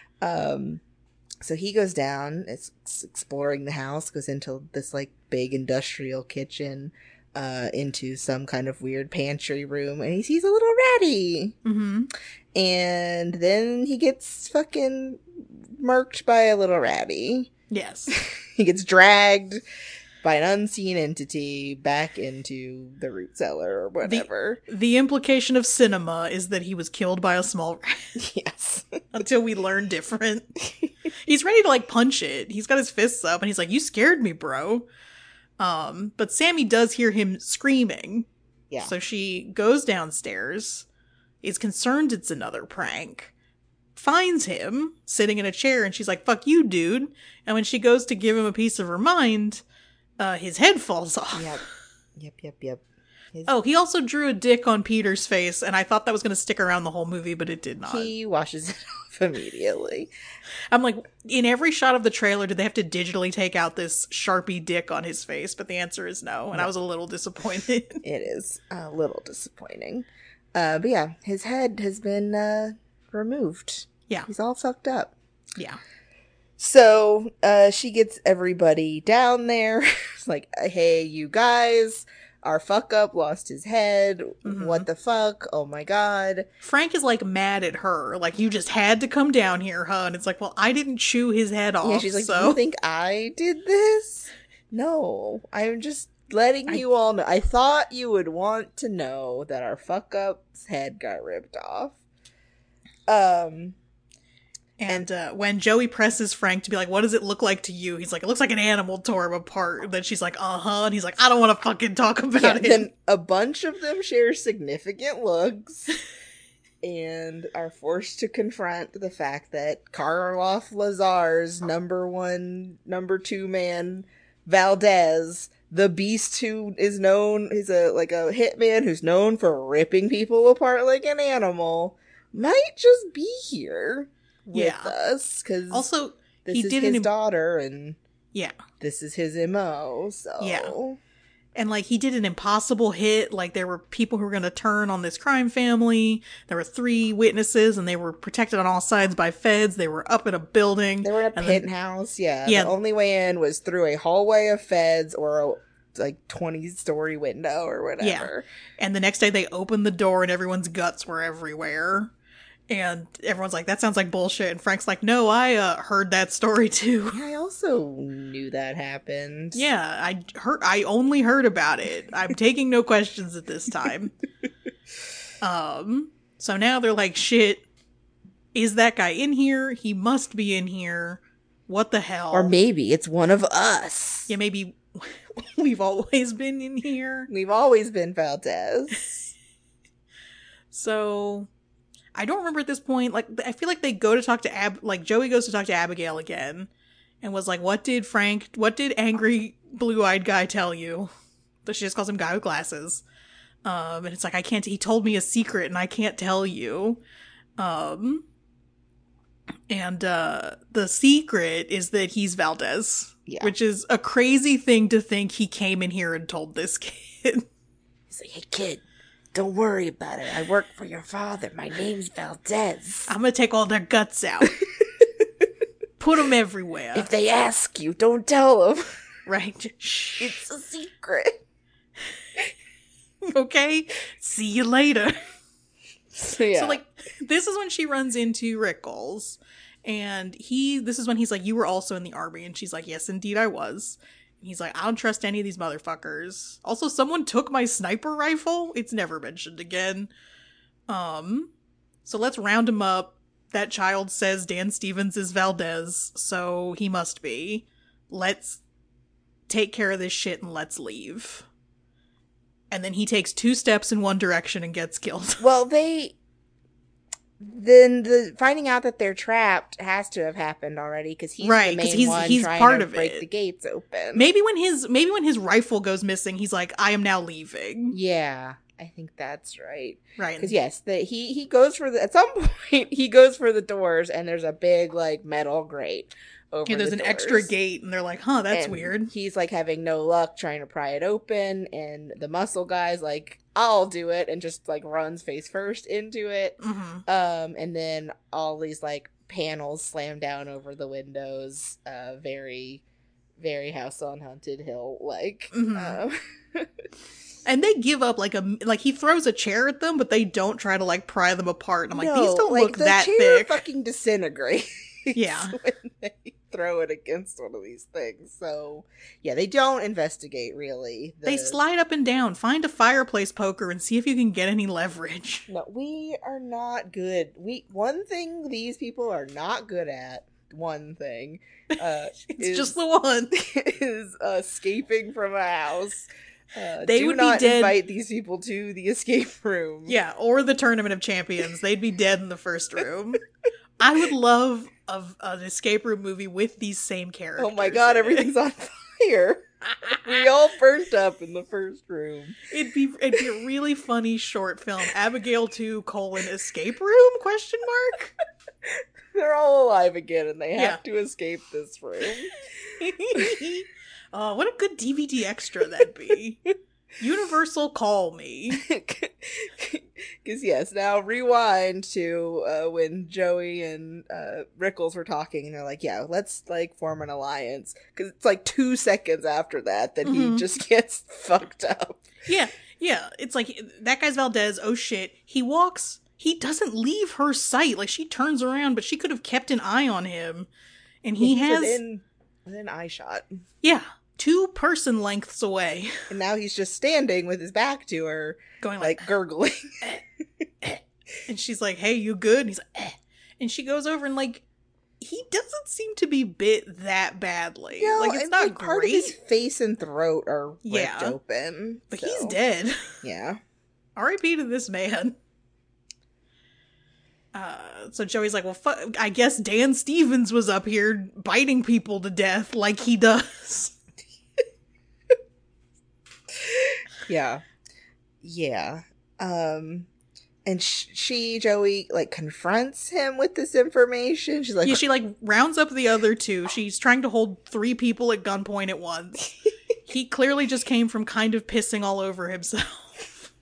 A: So he goes down, is exploring the house, goes into this like big industrial kitchen, into some kind of weird pantry room, and he sees a little ratty.
B: Mm-hmm.
A: And then he gets fucking murked by a little ratty.
B: Yes.
A: He gets dragged by an unseen entity back into the root cellar or whatever.
B: The implication of cinema is that he was killed by a small rat.
A: Yes.
B: Until we learn different. He's ready to like punch it. He's got his fists up and he's like, you scared me, bro. But Sammy does hear him screaming.
A: Yeah.
B: So she goes downstairs, is concerned it's another prank, finds him sitting in a chair, and she's like, fuck you, dude. And when she goes to give him a piece of her mind, his head falls off.
A: Yep.
B: He also drew a dick on Peter's face, and I thought that was going to stick around the whole movie, but it did not.
A: He washes it off immediately.
B: I'm like, in every shot of the trailer, did they have to digitally take out this Sharpie dick on his face? But the answer is no, and I was a little disappointed.
A: It is a little disappointing. But yeah, his head has been removed.
B: Yeah.
A: He's all fucked up.
B: Yeah.
A: So she gets everybody down there. It's like, hey, you guys, our fuck up lost his head.
B: Mm-hmm.
A: What the fuck? Oh my god.
B: Frank is like mad at her. Like, you just had to come down here, huh? And it's like, well, I didn't chew his head off.
A: Yeah, she's like,
B: so.
A: Do you think I did this? No, I'm just letting you all know. I thought you would want to know that our fuck up's head got ripped off.
B: And when Joey presses Frank to be like, what does it look like to you? He's like, it looks like an animal tore him apart. And then she's like, uh-huh. And he's like, I don't want to fucking talk about it.
A: Then a bunch of them share significant looks and are forced to confront the fact that Karloff Lazar's number two man, Valdez, the beast who is known, is a hitman who's known for ripping people apart like an animal, might just be here with us, because
B: also
A: this is his daughter, and
B: this
A: is his MO, so...
B: Yeah. And, like, he did an impossible hit. Like, there were people who were going to turn on this crime family. There were 3 witnesses, and they were protected on all sides by feds. They were up in a building.
A: They were in a
B: and
A: penthouse, yeah.
B: Yeah.
A: The only way in was through a hallway of feds or a, like, 20-story window or whatever.
B: Yeah. And the next day they opened the door, and everyone's guts were everywhere. And everyone's like, that sounds like bullshit. And Frank's like, no, I heard that story too.
A: Yeah, I also knew that happened.
B: Yeah, I only heard about it. I'm taking no questions at this time. So now they're like, shit, is that guy in here? He must be in here. What the hell?
A: Or maybe it's one of us.
B: Yeah, maybe we've always been in here.
A: We've always been Valdez.
B: So I don't remember at this point, like, I feel like they go to talk to Joey goes to talk to Abigail again and was like, what did angry blue-eyed guy tell you? But she just calls him guy with glasses. And it's like, he told me a secret and I can't tell you. And the secret is that he's Valdez, which is a crazy thing to think he came in here and told this kid.
A: He's like, hey kid, don't worry about it. I work for your father. My name's Valdez.
B: I'm gonna take all their guts out. Put them everywhere.
A: If they ask you, don't tell them.
B: Right? Shh.
A: It's a secret.
B: Okay? See you later.
A: So, yeah.
B: So, like, this is when she runs into Rickles. And this is when he's like, you were also in the army. And she's like, yes, indeed I was. He's like, I don't trust any of these motherfuckers. Also, someone took my sniper rifle. It's never mentioned again. So let's round him up. That child says Dan Stevens is Valdez, so he must be. Let's take care of this shit and let's leave. And then he takes 2 steps in one direction and gets killed.
A: Well, then the finding out that they're trapped has to have happened already because he's the main one
B: he's
A: trying
B: part
A: to
B: of
A: break
B: it.
A: the gates open.
B: Maybe when his rifle goes missing, he's like, I am now leaving.
A: Yeah, I think that's right.
B: Right.
A: Because yes, he goes for at some point he goes for the doors and there's a big like metal grate over
B: Yeah, there's
A: the
B: an
A: doors.
B: extra gate and they're like, huh, that's
A: And
B: weird.
A: He's like having no luck trying to pry it open, and the muscle guy's like, I'll do it, and just like runs face first into it.
B: Mm-hmm.
A: And then all these like panels slam down over the windows. Very, very House on Haunted Hill like.
B: Mm-hmm. And they give up like he throws a chair at them, but they don't try to like pry them apart. And I'm like, these don't look that
A: the
B: thick.
A: chair fucking disintegrates.
B: Yeah.
A: When they throw it against one of these things. So yeah, they don't investigate really.
B: They slide up and down, find a fireplace poker, and see if you can get any leverage.
A: No, we are not good. One thing these people are not good at. One thing.
B: It's just the one.
A: Is escaping from a house.
B: They would be dead.
A: Invite these people to the escape room.
B: Yeah, or the Tournament of Champions. They'd be dead in the first room. I would love an escape room movie with these same characters.
A: Oh my god, everything's on fire. We all burnt up in the first room.
B: It'd be a really funny short film. Abigail 2: escape room? Question mark?
A: They're all alive again and they have to escape this room.
B: Oh, what a good DVD extra that'd be. Universal, call me.
A: Because yes, now rewind to when Joey and Rickles were talking, and they're like, "Yeah, let's like form an alliance." Because it's like 2 seconds after that he just gets fucked up.
B: Yeah. It's like that guy's Valdez. Oh shit, he walks. He doesn't leave her sight. Like she turns around, but she could have kept an eye on him, and he's
A: within eye shot.
B: Yeah. 2 person lengths away.
A: And now he's just standing with his back to her,
B: going
A: like gurgling.
B: And she's like, hey, you good? And he's like, and she goes over and like, he doesn't seem to be bit that badly.
A: No,
B: like it's not great.
A: Part of his face and throat are ripped open.
B: But he's dead.
A: Yeah.
B: R.I.P. to this man. So Joey's like, well, I guess Dan Stevens was up here biting people to death like he does.
A: Yeah. And Joey, like, confronts him with this information. She's like...
B: Yeah, she, like, rounds up the other 2. She's trying to hold 3 people at gunpoint at once. He clearly just came from kind of pissing all over himself.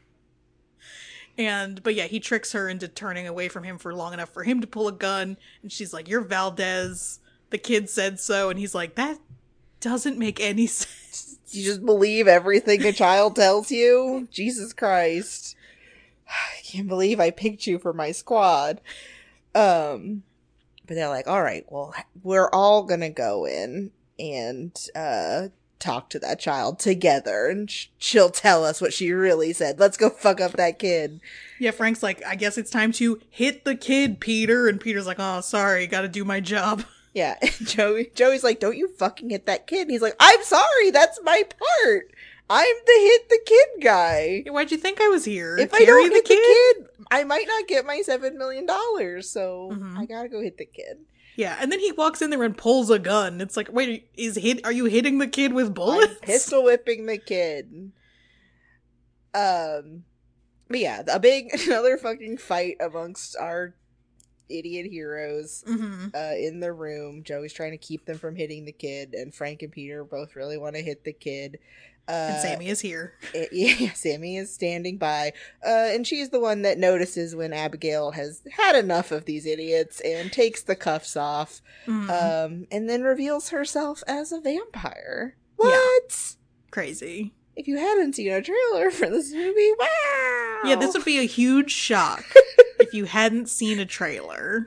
B: But yeah, he tricks her into turning away from him for long enough for him to pull a gun. And she's like, "You're Valdez. The kid said so." And he's like, "That doesn't make any sense."
A: You just believe everything a child tells you? Jesus Christ. I can't believe I picked you for my squad. But they're like, all right, well, we're all gonna go in and talk to that child together, and she'll tell us what she really said. Let's go fuck up that kid.
B: Yeah, Frank's like, "I guess it's time to hit the kid, Peter." And Peter's like, "Oh, sorry, gotta do my job."
A: Yeah, and Joey's like, "Don't you fucking hit that kid." And he's like, "I'm sorry, that's my part. I'm the hit the kid guy.
B: Why'd you think I was here?
A: If I don't hit the kid, I might not get my $7 million, so I gotta go hit the kid."
B: Yeah, and then he walks in there and pulls a gun. It's like, wait, are you hitting the kid with bullets?
A: I'm pistol whipping the kid. But yeah, another fucking fight amongst our idiot heroes in the room. Joey's trying to keep them from hitting the kid, and Frank and Peter both really want to hit the kid.
B: And Sammy is here.
A: Sammy is standing by, and she's the one that notices when Abigail has had enough of these idiots and takes the cuffs off, and then reveals herself as a vampire. What?
B: Yeah. Crazy.
A: If you hadn't seen a trailer for this movie, wow!
B: Yeah, this would be a huge shock if you hadn't seen a trailer.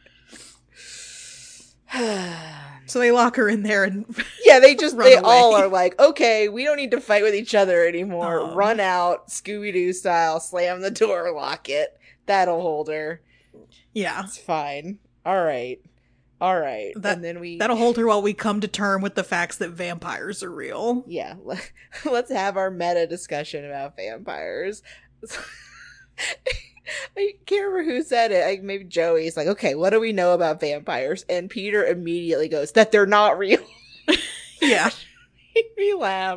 B: So they lock her in there and
A: yeah, they all are like, okay, we don't need to fight with each other anymore. Run out, Scooby-Doo style, slam the door, lock it. That'll hold her.
B: Yeah.
A: It's fine. All right. And then
B: that'll hold her while we come to term with the facts that vampires are real.
A: Yeah. Let's have our meta discussion about vampires. I can't remember who said it. Maybe Joey's like, okay, what do we know about vampires? And Peter immediately goes, that they're not real.
B: Yeah.
A: Made me laugh.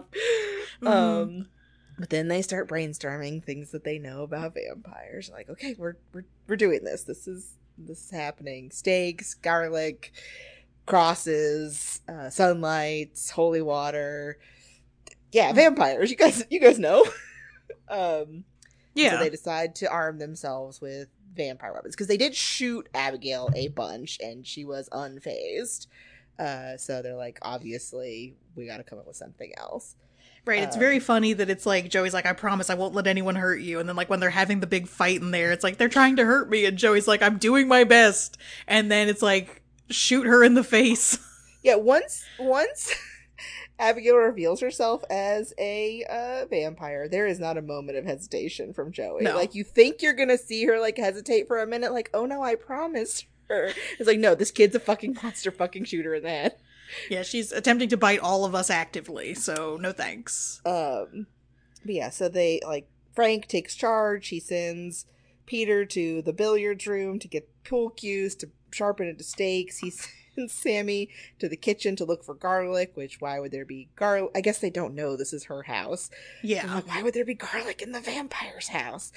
A: But then they start brainstorming things that they know about vampires. Like, okay, we're doing this. This is happening. Steaks, garlic, crosses, sunlight, holy water. Yeah, vampires. You guys know.
B: Yeah.
A: So they decide to arm themselves with vampire weapons because they did shoot Abigail a bunch and she was unfazed. So they're like, obviously, we got to come up with something else.
B: Right. It's very funny that it's like, Joey's like, "I promise I won't let anyone hurt you." And then like when they're having the big fight in there, it's like, they're trying to hurt me. And Joey's like, "I'm doing my best." And then it's like, shoot her in the face.
A: Yeah. Once Abigail reveals herself as a vampire, there is not a moment of hesitation from Joey.
B: No.
A: Like, you think you're gonna see her like hesitate for a minute, like, oh no, I promised her. It's like, no, this kid's a fucking monster. Fucking shoot her in the head.
B: Yeah, she's attempting to bite all of us actively, so no thanks.
A: But yeah, so they, like, Frank takes charge. He sends Peter to the billiards room to get pool cues to sharpen into stakes. He sends Sammy to the kitchen to look for garlic, which, why would there be garlic? I guess they don't know this is her house.
B: Yeah.
A: Like, why would there be garlic in the vampire's house?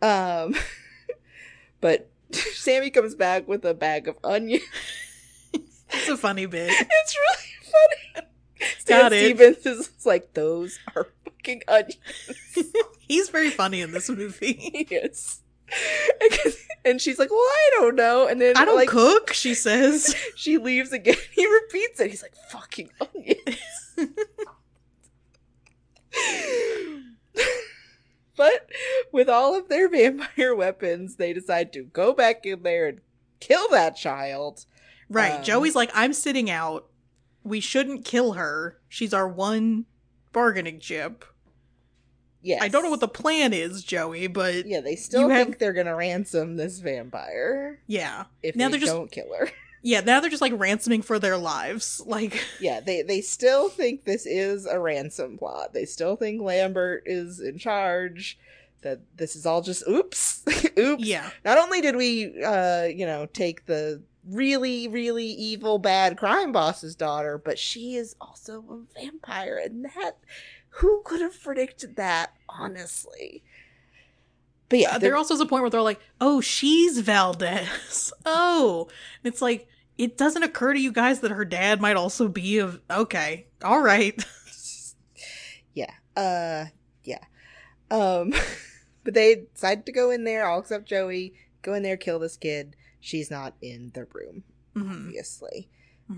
A: But Sammy comes back with a bag of onions.
B: It's a funny bit.
A: It's really funny. Stan Stevens is like, those are fucking onions.
B: He's very funny in this movie.
A: Yes. And she's like, well, I don't know. And then
B: I don't cook, she says.
A: She leaves again. He repeats it. He's like, fucking onions. But with all of their vampire weapons, they decide to go back in there and kill that child.
B: Right. Joey's like, "I'm sitting out. We shouldn't kill her. She's our one bargaining chip."
A: Yes.
B: I don't know what the plan is, Joey, but...
A: Yeah, they still think they're gonna ransom this vampire.
B: Yeah.
A: If now they don't kill her.
B: Yeah, now they're just, like, ransoming for their lives. Like...
A: Yeah, they still think this is a ransom plot. They still think Lambert is in charge. That this is all just oops. Oops.
B: Yeah.
A: Not only did we, take the really, really evil, bad crime boss's daughter, but she is also a vampire. And that, who could have predicted that, honestly? But yeah.
B: There also is a point where they're like, oh, she's Valdez. Oh. And it's like, it doesn't occur to you guys that her dad might also be okay. All right.
A: Yeah. Um, but they decide to go in there, all except Joey, go in there, kill this kid. She's not in the room, obviously.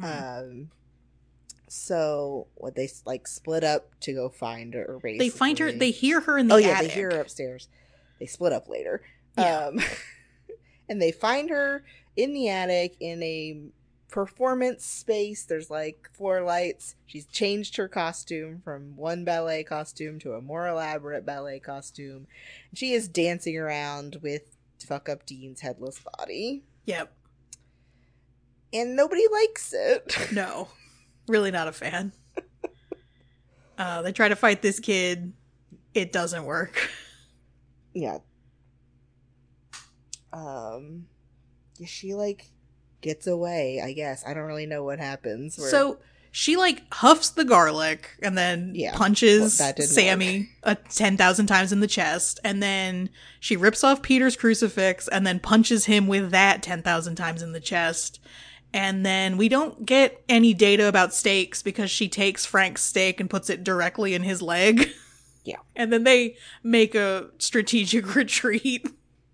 A: So what they like split up to go find her. Basically,
B: they find her. They hear her in the attic.
A: They hear her upstairs. They split up later.
B: Yeah.
A: And they find her in the attic in a performance space. There's like floor lights. She's changed her costume from one ballet costume to a more elaborate ballet costume. She is dancing around with Fuck Up Dean's headless body.
B: Yep.
A: And nobody likes it.
B: No. Really not a fan. They try to fight this kid. It doesn't work.
A: Yeah. She like gets away, I guess. I don't really know what happens.
B: So she like huffs the garlic and then punches Sammy 10,000 times in the chest, and then she rips off Peter's crucifix and then punches him with that 10,000 times in the chest. And then we don't get any data about stakes because she takes Frank's stake and puts it directly in his leg.
A: Yeah.
B: And then they make a strategic retreat.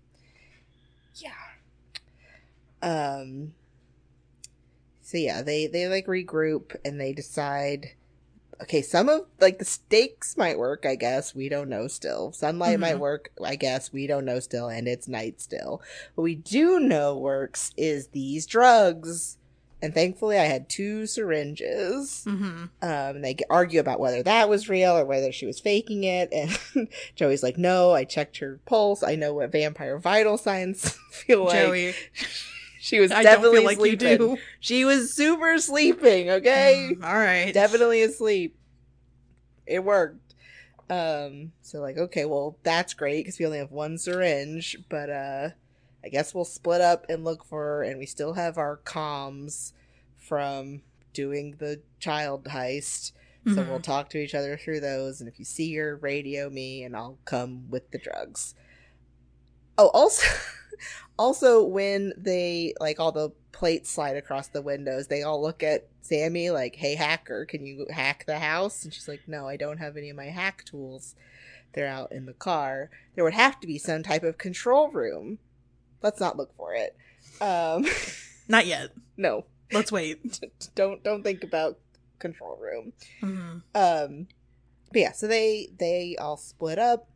A: Yeah. So yeah, they like regroup and they decide, okay, some of like the stakes might work, I guess. We don't know still. Sunlight might work, I guess. We don't know still, and it's night still. What we do know works is these drugs. And thankfully I had 2 syringes. They argue about whether that was real or whether she was faking it. And Joey's like, no, I checked her pulse. I know what vampire vital signs feel like.
B: Joey.
A: She was definitely sleeping. You do. She was super sleeping, okay?
B: All right.
A: Definitely asleep. It worked. So like, okay, well, that's great because we only have 1 syringe, but I guess we'll split up and look for her, and we still have our comms from doing the child heist. So we'll talk to each other through those, and if you see her, radio me, and I'll come with the drugs. Oh, also when they, like, all the plates slide across the windows, they all look at Sammy like, hey, hacker, can you hack the house? And she's like, no, I don't have any of my hack tools. They're out in the car. There would have to be some type of control room. Let's not look for it.
B: Not yet.
A: No.
B: Let's wait.
A: Don't think about control room. But yeah, so they all split up.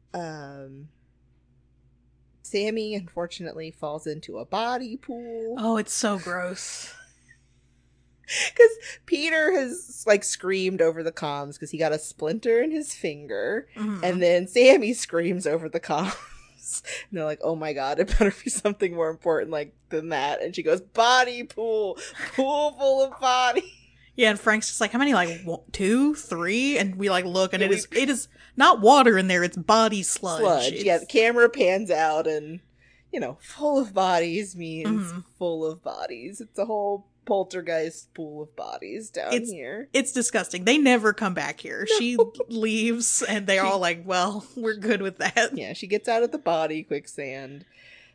A: Sammy unfortunately falls into a body pool.
B: Oh, it's so gross.
A: Because Peter has like screamed over the comms because he got a splinter in his finger, and then Sammy screams over the comms. And they're like, oh my god, it better be something more important like than that. And she goes, body pool full of body.
B: Yeah, and Frank's just like, how many, like 2, 3? And we like look, and it is not water in there, it's body sludge.
A: Yeah, the camera pans out, and full of bodies means full of bodies. It's a whole poltergeist pool of bodies down here.
B: It's disgusting. They never come back here. No. She leaves, and they're all like, well, we're good with that.
A: Yeah, she gets out of the body quicksand.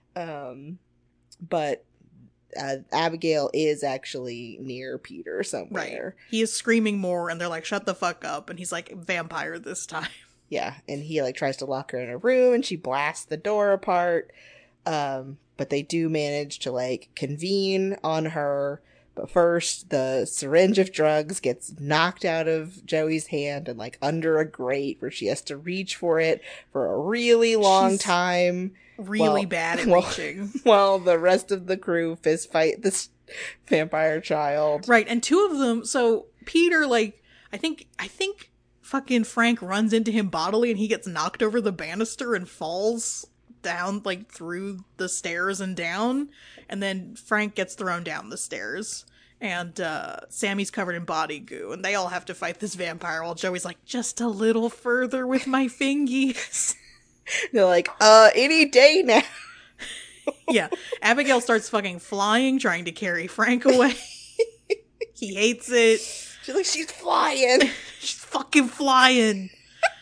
A: But Abigail is actually near Peter somewhere.
B: Right. He is screaming more, and they're like, shut the fuck up. And he's like, vampire this time.
A: Yeah, and he like tries to lock her in a room, and she blasts the door apart. But they do manage to like convene on her. But first, the syringe of drugs gets knocked out of Joey's hand and like under a grate where she has to reach for it for a really long time.
B: Really bad at reaching.
A: While the rest of the crew fist fight this vampire child.
B: Right, and 2 of them, so Peter, like, I think fucking Frank runs into him bodily and he gets knocked over the banister and falls down, like, through the stairs and down, and then Frank gets thrown down the stairs, and Sammy's covered in body goo, and they all have to fight this vampire while Joey's like, just a little further with my fingies.
A: They're like, any day now.
B: Yeah, Abigail starts fucking flying, trying to carry Frank away. He hates it.
A: She's like, she's flying.
B: She's fucking flying.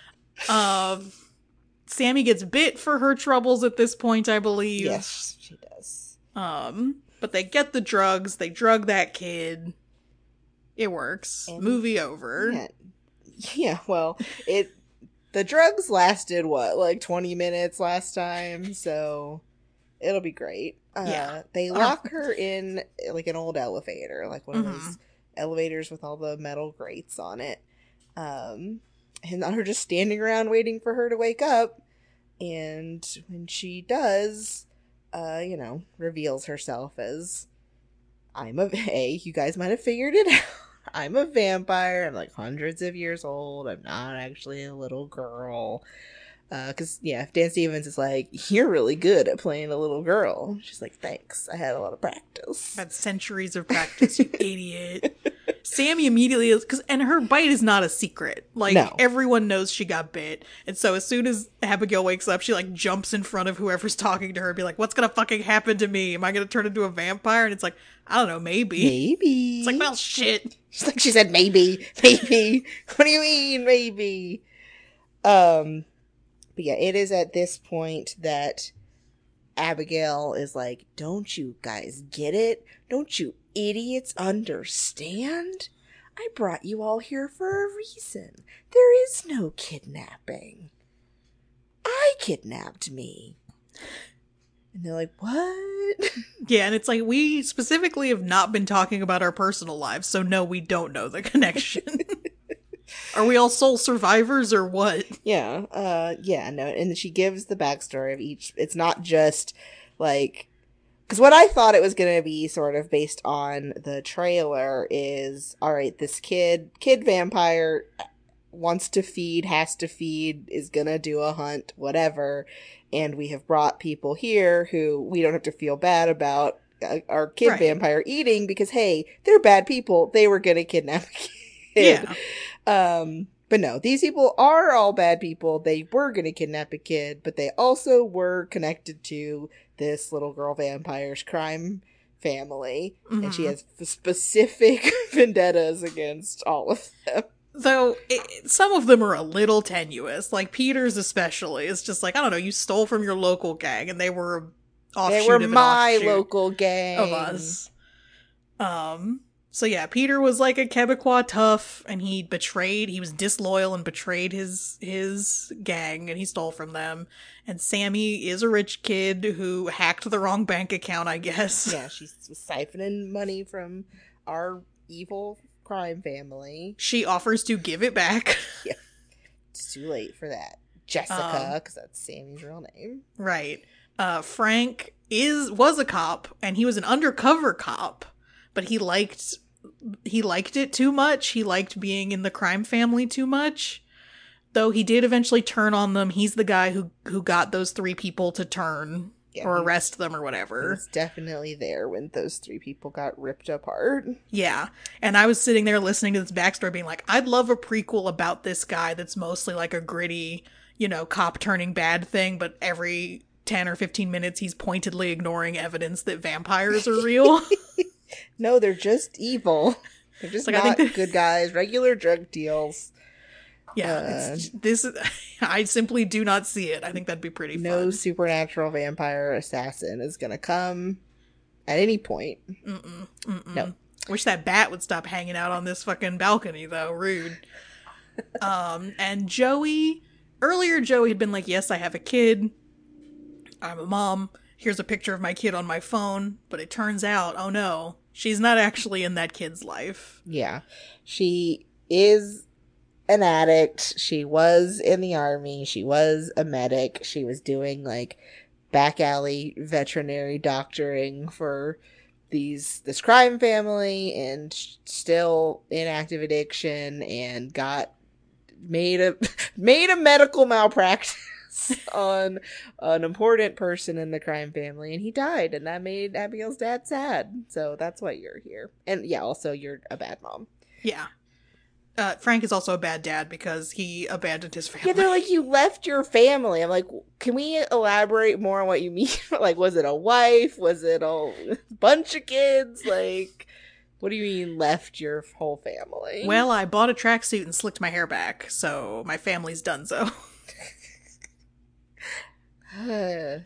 B: Sammy gets bit for her troubles at this point, I believe.
A: Yes, she does.
B: But they get the drugs, they drug that kid. It works. And movie over.
A: Yeah, well, the drugs lasted, like 20 minutes last time, so it'll be great.
B: Yeah.
A: They lock her in, like, an old elevator, like one of
B: Mhm.
A: those elevators with all the metal grates on it. And they're just standing around waiting for her to wake up. And when she does, reveals herself as, you guys might have figured it out. I'm a vampire. I'm like hundreds of years old. I'm not actually a little girl. Because, Dan Stevens is like, you're really good at playing a little girl. She's like, thanks. I had a lot of practice.
B: Had centuries of practice, you idiot. Sammy immediately is, and her bite is not a secret. Like,
A: No.
B: Everyone knows she got bit. And so as soon as Abigail wakes up, she, like, jumps in front of whoever's talking to her and be like, what's gonna fucking happen to me? Am I gonna turn into a vampire? And it's like, I don't know, maybe.
A: Maybe.
B: It's like, well, shit.
A: She said, maybe. Maybe. What do you mean, maybe? But yeah, it is at this point that Abigail is like, don't you guys get it? Don't you idiots understand? I brought you all here for a reason. There is no kidnapping. I kidnapped me. And they're like, what?
B: Yeah, and it's like, we specifically have not been talking about our personal lives, so no, we don't know the connection. Are we all sole survivors or what?
A: Yeah, no, and she gives the backstory of each. It's not just, like, because what I thought it was going to be sort of based on the trailer is, all right, this kid vampire wants to feed, has to feed, is going to do a hunt, whatever, and we have brought people here who we don't have to feel bad about our kid vampire eating because, hey, they're bad people. They were going to kidnap a kid.
B: Yeah.
A: But no, these people are all bad people. They were going to kidnap a kid, but they also were connected to this little girl vampire's crime family. Mm-hmm. And she has specific vendettas against all of them.
B: Though, some of them are a little tenuous. Like, Peter's especially. It's just like, I don't know, you stole from your local gang, and they were offshoot
A: They were
B: of
A: my local gang.
B: Of us. So yeah, Peter was like a Quebecois tough, and he was disloyal and betrayed his gang, and he stole from them. And Sammy is a rich kid who hacked the wrong bank account, I guess.
A: Yeah, she's siphoning money from our evil crime family.
B: She offers to give it back.
A: Yeah. It's too late for that. Jessica, because that's Sammy's real name.
B: Right. Frank was a cop, and he was an undercover cop, but he liked it too much. He liked being in the crime family too much. Though he did eventually turn on them. He's the guy who got those 3 people to turn or arrest them or whatever.
A: He was definitely there when those 3 people got ripped apart.
B: Yeah. And I was sitting there listening to this backstory being like, I'd love a prequel about this guy that's mostly like a gritty, cop turning bad thing, but every 10 or 15 minutes he's pointedly ignoring evidence that vampires are real.
A: No, they're just evil. They're just like, not good guys. Regular drug deals.
B: Yeah, I simply do not see it. I think that'd be pretty fun.
A: No supernatural vampire assassin is gonna come at any point. No.
B: Wish that bat would stop hanging out on this fucking balcony, though. Rude. And earlier Joey had been like, yes, I have a kid. I'm a mom. Here's a picture of my kid on my phone. But it turns out, oh no, she's not actually in that kid's life.
A: Yeah. She is an addict. She was in the army. She was a medic. She was doing like back alley veterinary doctoring for this crime family, and still in active addiction, and made a medical malpractice on an important person in the crime family, and he died, and that made Abigail's dad sad. So that's why you're here. And yeah, also you're a bad mom.
B: Yeah. Frank is also a bad dad because he abandoned his family.
A: Yeah, they're like, you left your family. I'm like, can we elaborate more on what you mean? Like, was it a wife? Was it a bunch of kids? Like, what do you mean left your whole family?
B: Well, I bought a tracksuit and slicked my hair back, so my family's done so. There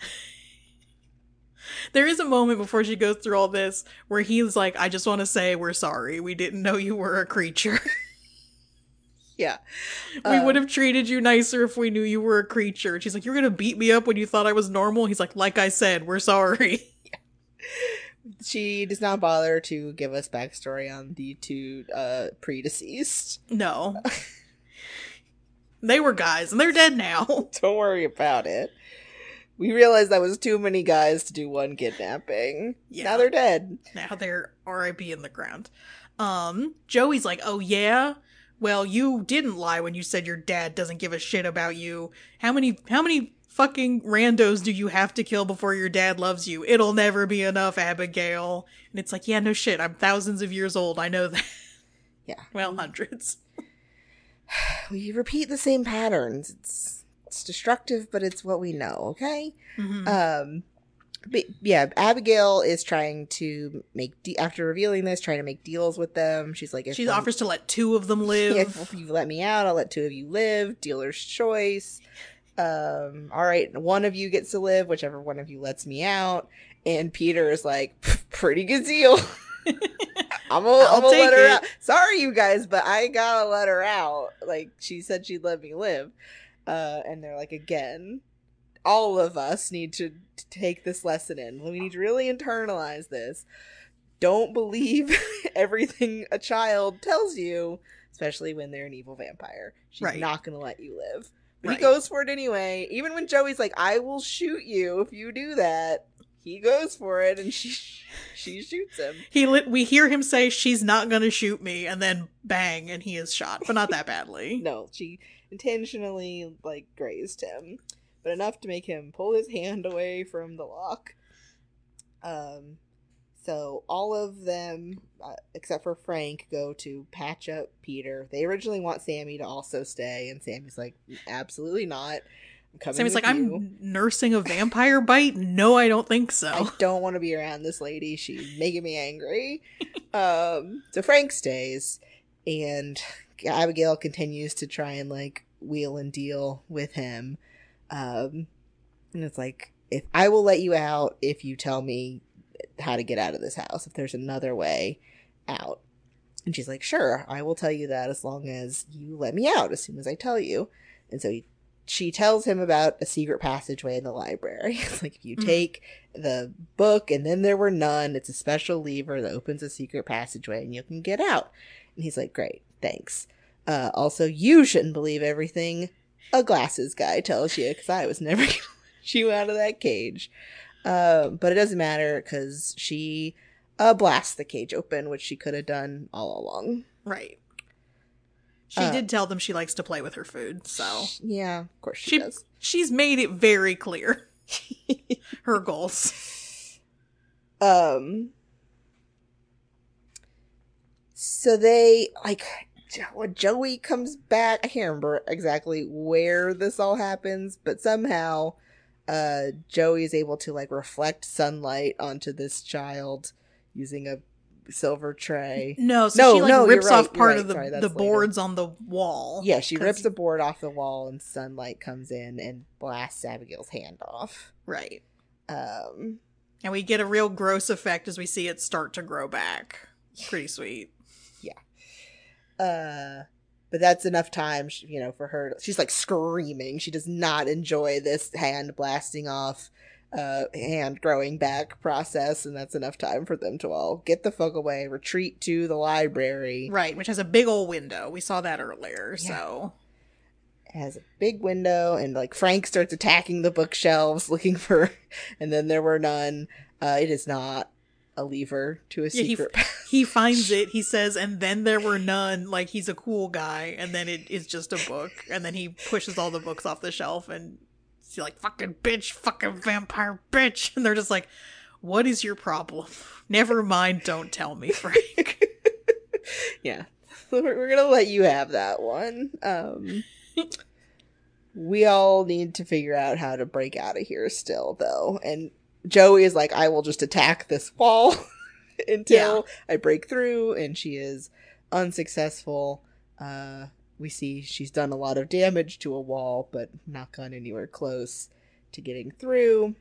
B: is a moment before she goes through all this where he's like, I just want to say we're sorry. We didn't know you were a creature.
A: Yeah.
B: We would have treated you nicer if we knew you were a creature. She's like, you're gonna beat me up when you thought I was normal? He's like I said, we're sorry.
A: She does not bother to give us backstory on the two predeceased.
B: No. They were guys, and they're dead now.
A: Don't worry about it. We realized that was too many guys to do one kidnapping. Yeah. Now they're dead.
B: Now they're R.I.P. in the ground. Joey's like, oh yeah? Well, you didn't lie when you said your dad doesn't give a shit about you. How many fucking randos do you have to kill before your dad loves you? It'll never be enough, Abigail. And it's like, yeah, no shit. I'm thousands of years old. I know that.
A: Yeah.
B: Well, hundreds.
A: We repeat the same patterns. It's destructive, but it's what we know, okay? Mm-hmm. But yeah, Abigail is trying to make, after revealing this, trying to make deals with them. She's like,
B: she offers to let two of them live.
A: If you let me out, I'll let two of you live. Dealer's choice. All right, one of you gets to live, whichever one of you lets me out. And Peter is like, pretty good deal. I'm gonna let her out. Sorry, you guys, but I gotta let her out. Like, she said she'd let me live. And they're like, again, all of us need to take this lesson in. We need to really internalize this. Don't believe everything a child tells you, especially when they're an evil vampire. She's not gonna let you live. But he goes for it anyway. Even when Joey's like, I will shoot you if you do that. He goes for it, and she shoots him.
B: We hear him say, she's not gonna shoot me, and then bang, and he is shot. But not that badly.
A: No, she intentionally, grazed him. But enough to make him pull his hand away from the lock. So all of them, except for Frank, go to patch up Peter. They originally want Sammy to also stay, and Sammy's like, absolutely not.
B: Sammy's like, I'm nursing a vampire bite? No, I don't think so.
A: I don't want to be around this lady. She's making me angry. So Frank stays, and Abigail continues to try and, wheel and deal with him. And it's like, if I will let you out if you tell me how to get out of this house, if there's another way out. And she's like, sure, I will tell you that as long as you let me out as soon as I tell you. And so she tells him about a secret passageway in the library. It's like, if you take the book and then there were none, it's a special lever that opens a secret passageway and you can get out. And he's like, great, thanks. Also, you shouldn't believe everything a glasses guy tells you, because I was never going to let you out of that cage. But it doesn't matter, because she blasts the cage open, which she could have done all along.
B: Right. She did tell them she likes to play with her food, so...
A: Yeah, of course she does.
B: She's made it very clear. Her goals.
A: So they, when Joey comes back, I can't remember exactly where this all happens, but somehow Joey is able to reflect sunlight onto this child using a silver tray.
B: She rips off part of the boards on the wall.
A: Yeah, she rips the board off the wall and sunlight comes in and blasts Abigail's hand off.
B: Right. And we get a real gross effect as we see it start to grow back. Pretty sweet.
A: Yeah. But that's enough time, for her. She's screaming. She does not enjoy this hand blasting off, hand growing back process. And that's enough time for them to all get the fuck away, retreat to the library.
B: Right, which has a big old window. We saw that earlier, so.
A: It has a big window, and Frank starts attacking the bookshelves looking for, and then there were none. It is not a lever to a secret passage.
B: He finds it, he says, and then there were none, he's a cool guy, and then it is just a book, and then he pushes all the books off the shelf, and he's like, fucking bitch, fucking vampire bitch, and they're just like, what is your problem? Never mind, don't tell me, Frank.
A: Yeah, we're gonna let you have that one. We all need to figure out how to break out of here still, though, and Joey is like, I will just attack this wall until I break through, and she is unsuccessful. We see she's done a lot of damage to a wall, but not gone anywhere close to getting through.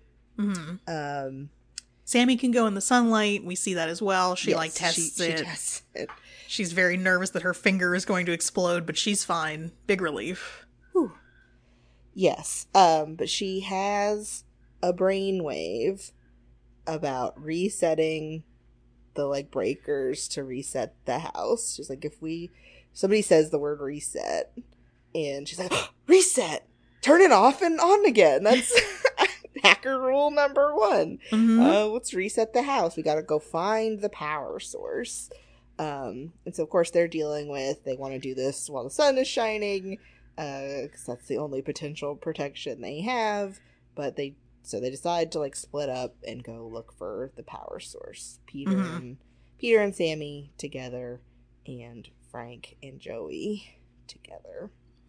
A: Mm-hmm.
B: Sammy can go in the sunlight. We see that as well. She tests it. She's very nervous that her finger is going to explode, but she's fine. Big relief.
A: Whew. Yes. But she has a brainwave about resetting the like breakers to reset the house. She's like, somebody says the word reset, and she's like, reset, turn it off and on again. That's hacker rule number 1.
B: Mm-hmm.
A: Let's reset the house. We gotta go find the power source. And so of course they want to do this while the sun is shining, because that's the only potential protection they have. But they decide to like split up and go look for the power source. Peter and Sammy together, and Frank and Joey together.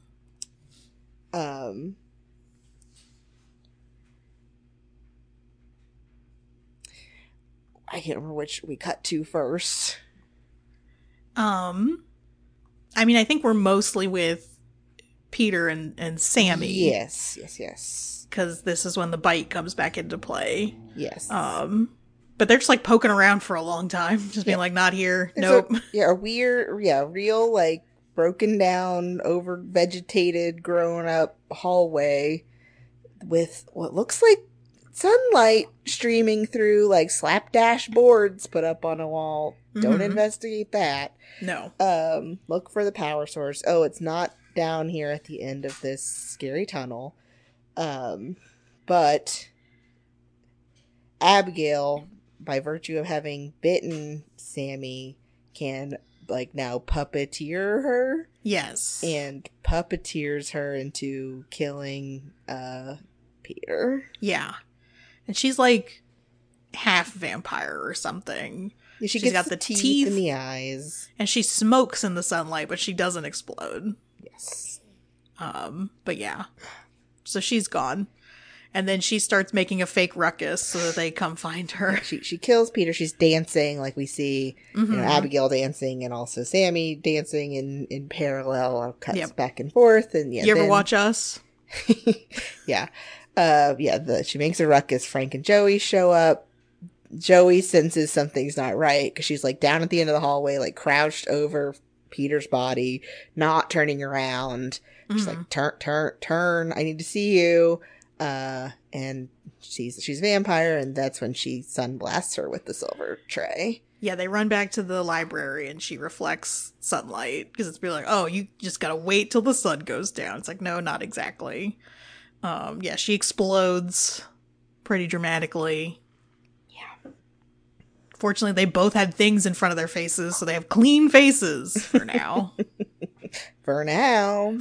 A: I can't remember which we cut to first.
B: I mean, I think we're mostly with Peter and Sammy.
A: Yes.
B: Because this is when the bite comes back into play.
A: Yes.
B: But they're just like poking around for a long time, just being like, not here.
A: There's
B: nope.
A: a weird, real like broken down, over vegetated, grown up hallway with what looks like sunlight streaming through, like slapdash boards put up on a wall. Don't investigate that.
B: No.
A: Look for the power source. Oh, it's not down here at the end of this scary tunnel. But Abigail, by virtue of having bitten Sammy, can like now puppeteer her.
B: Yes.
A: And puppeteers her into killing Peter.
B: Yeah. And she's like half vampire or something.
A: Yeah,
B: she's got the teeth
A: in the eyes.
B: And she smokes in the sunlight, but she doesn't explode.
A: Yes.
B: But yeah. So she's gone. And then she starts making a fake ruckus so that they come find her.
A: She kills Peter. She's dancing, like we see Abigail dancing, and also Sammy dancing in parallel. Cuts back and forth. And
B: you ever watch Us?
A: Yeah. She makes a ruckus. Frank and Joey show up. Joey senses something's not right because she's like down at the end of the hallway, like crouched over Peter's body, not turning around. She's like, turn, I need to see you. And she's a vampire, and that's when she sunblasts her with the silver tray. Yeah,
B: they run back to the library, and she reflects sunlight because it's be like, oh, you just gotta wait till the sun goes down. It's like, no, not exactly. She explodes pretty dramatically.
A: Yeah.
B: Fortunately, they both had things in front of their faces, so they have clean faces for now.
A: For now.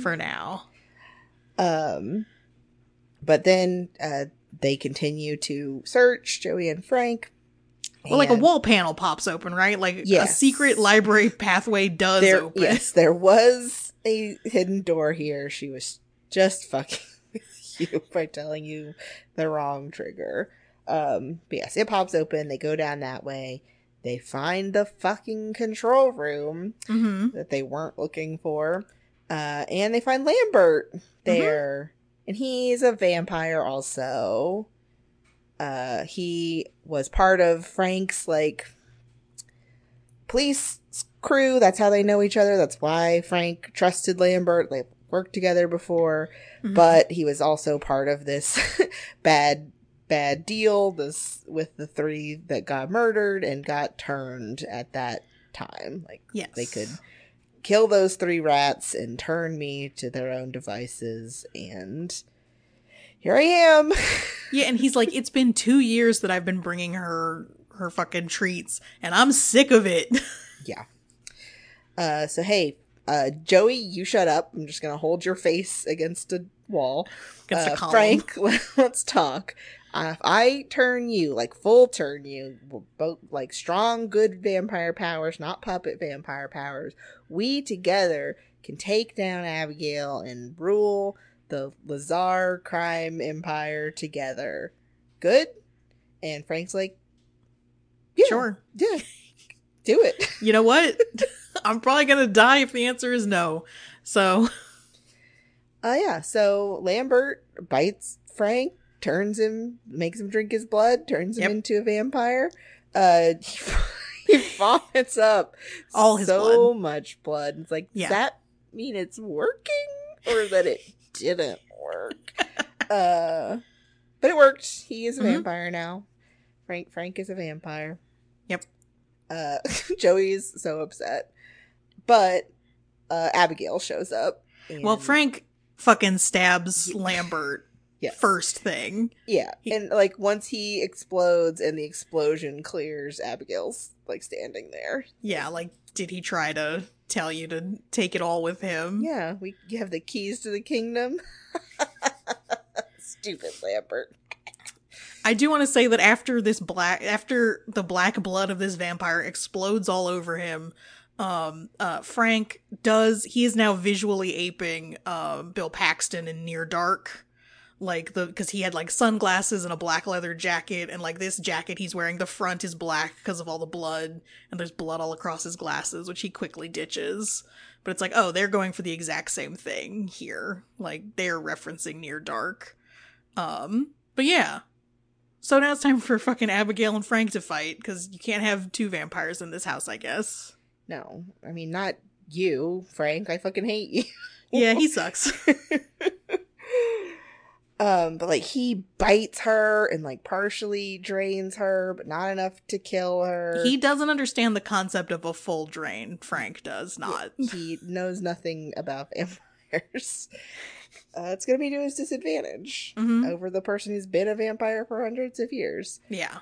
A: But then they continue to search, Joey and Frank.
B: Well, like a wall panel pops open, right? Like a secret library pathway does open.
A: Yes, there was a hidden door here. She was just fucking with you by telling you the wrong trigger. But yes, it pops open. They go down that way. They find the fucking control room that they weren't looking for. And they find Lambert there. And he's a vampire also. He was part of Frank's, like, police crew. That's how they know each other. That's why Frank trusted Lambert. They've worked together before. But he was also part of this bad deal with the 3 that got murdered and got turned at that time. Like, they could kill those 3 rats and turn me to their own devices, and here I am.
B: Yeah, and he's like, it's been 2 years that I've been bringing her fucking treats, and I'm sick of it.
A: Yeah. So hey, Joey, you shut up. I'm just gonna hold your face against a wall.
B: Against a column.
A: Frank, let's talk. If I turn you, like full turn you, both like strong, good vampire powers, not puppet vampire powers, we together can take down Abigail and rule the Lazar crime empire together. Good? And Frank's like, yeah,
B: sure.
A: Yeah, do it.
B: You know what? I'm probably gonna die if the answer is no. So.
A: So Lambert bites Frank, turns him, makes him drink his blood, turns him into a vampire. He He vomits up
B: all his
A: so
B: blood.
A: much blood. It's like, does
B: Yeah.
A: that mean it's working or that it didn't work? But it worked. He is a vampire now. Frank is a vampire.
B: Yep.
A: Joey's so upset. But Abigail shows up.
B: Well, Frank fucking stabs Lambert
A: Yes.
B: first thing.
A: Yeah. And like once he explodes and the explosion clears, Abigail's like standing there.
B: Yeah, like, did he try to tell you to take it all with him?
A: Yeah, you have the keys to the kingdom. Stupid Lambert.
B: I do want to say that after the black blood of this vampire explodes all over him, Frank he is now visually aping Bill Paxton in Near Dark, like because he had like sunglasses and a black leather jacket, and like this jacket he's wearing, the front is black because of all the blood, and there's blood all across his glasses, which he quickly ditches. But it's like, oh, they're going for the exact same thing here, like they're referencing Near Dark. But yeah. So now it's time for fucking Abigail and Frank to fight, because you can't have two vampires in this house, I guess.
A: No, I mean, not you, Frank. I fucking hate you.
B: Yeah, he sucks.
A: But like he bites her and like partially drains her, but not enough to kill her.
B: He doesn't understand the concept of a full drain. Frank does not.
A: He knows nothing about vampires. It's going to be to his disadvantage over the person who's been a vampire for hundreds of years.
B: Yeah.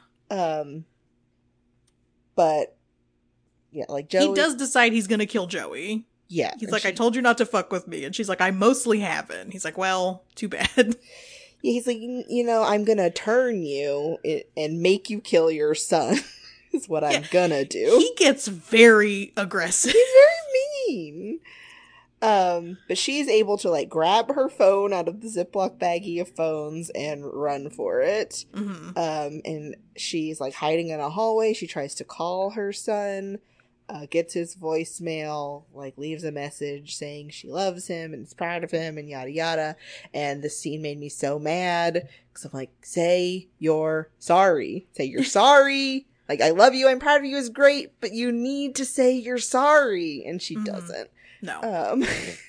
A: But yeah, like Joey.
B: He does decide he's going to kill Joey.
A: Yeah.
B: He's like, I told you not to fuck with me. And she's like, I mostly haven't. He's like, well, too bad.
A: Yeah, he's like, you know, I'm going to turn you and make you kill your son. Is what I'm going to do.
B: He gets very aggressive.
A: He's very mean. But she's able to like grab her phone out of the Ziploc baggie of phones and run for it. And she's like hiding in a hallway. She tries to call her son, gets his voicemail, like leaves a message saying she loves him and is proud of him and yada yada. And this scene made me so mad because I'm like, say you're sorry. Say you're sorry. Like, I love you, I'm proud of you is great, but you need to say you're sorry. And she doesn't.
B: No.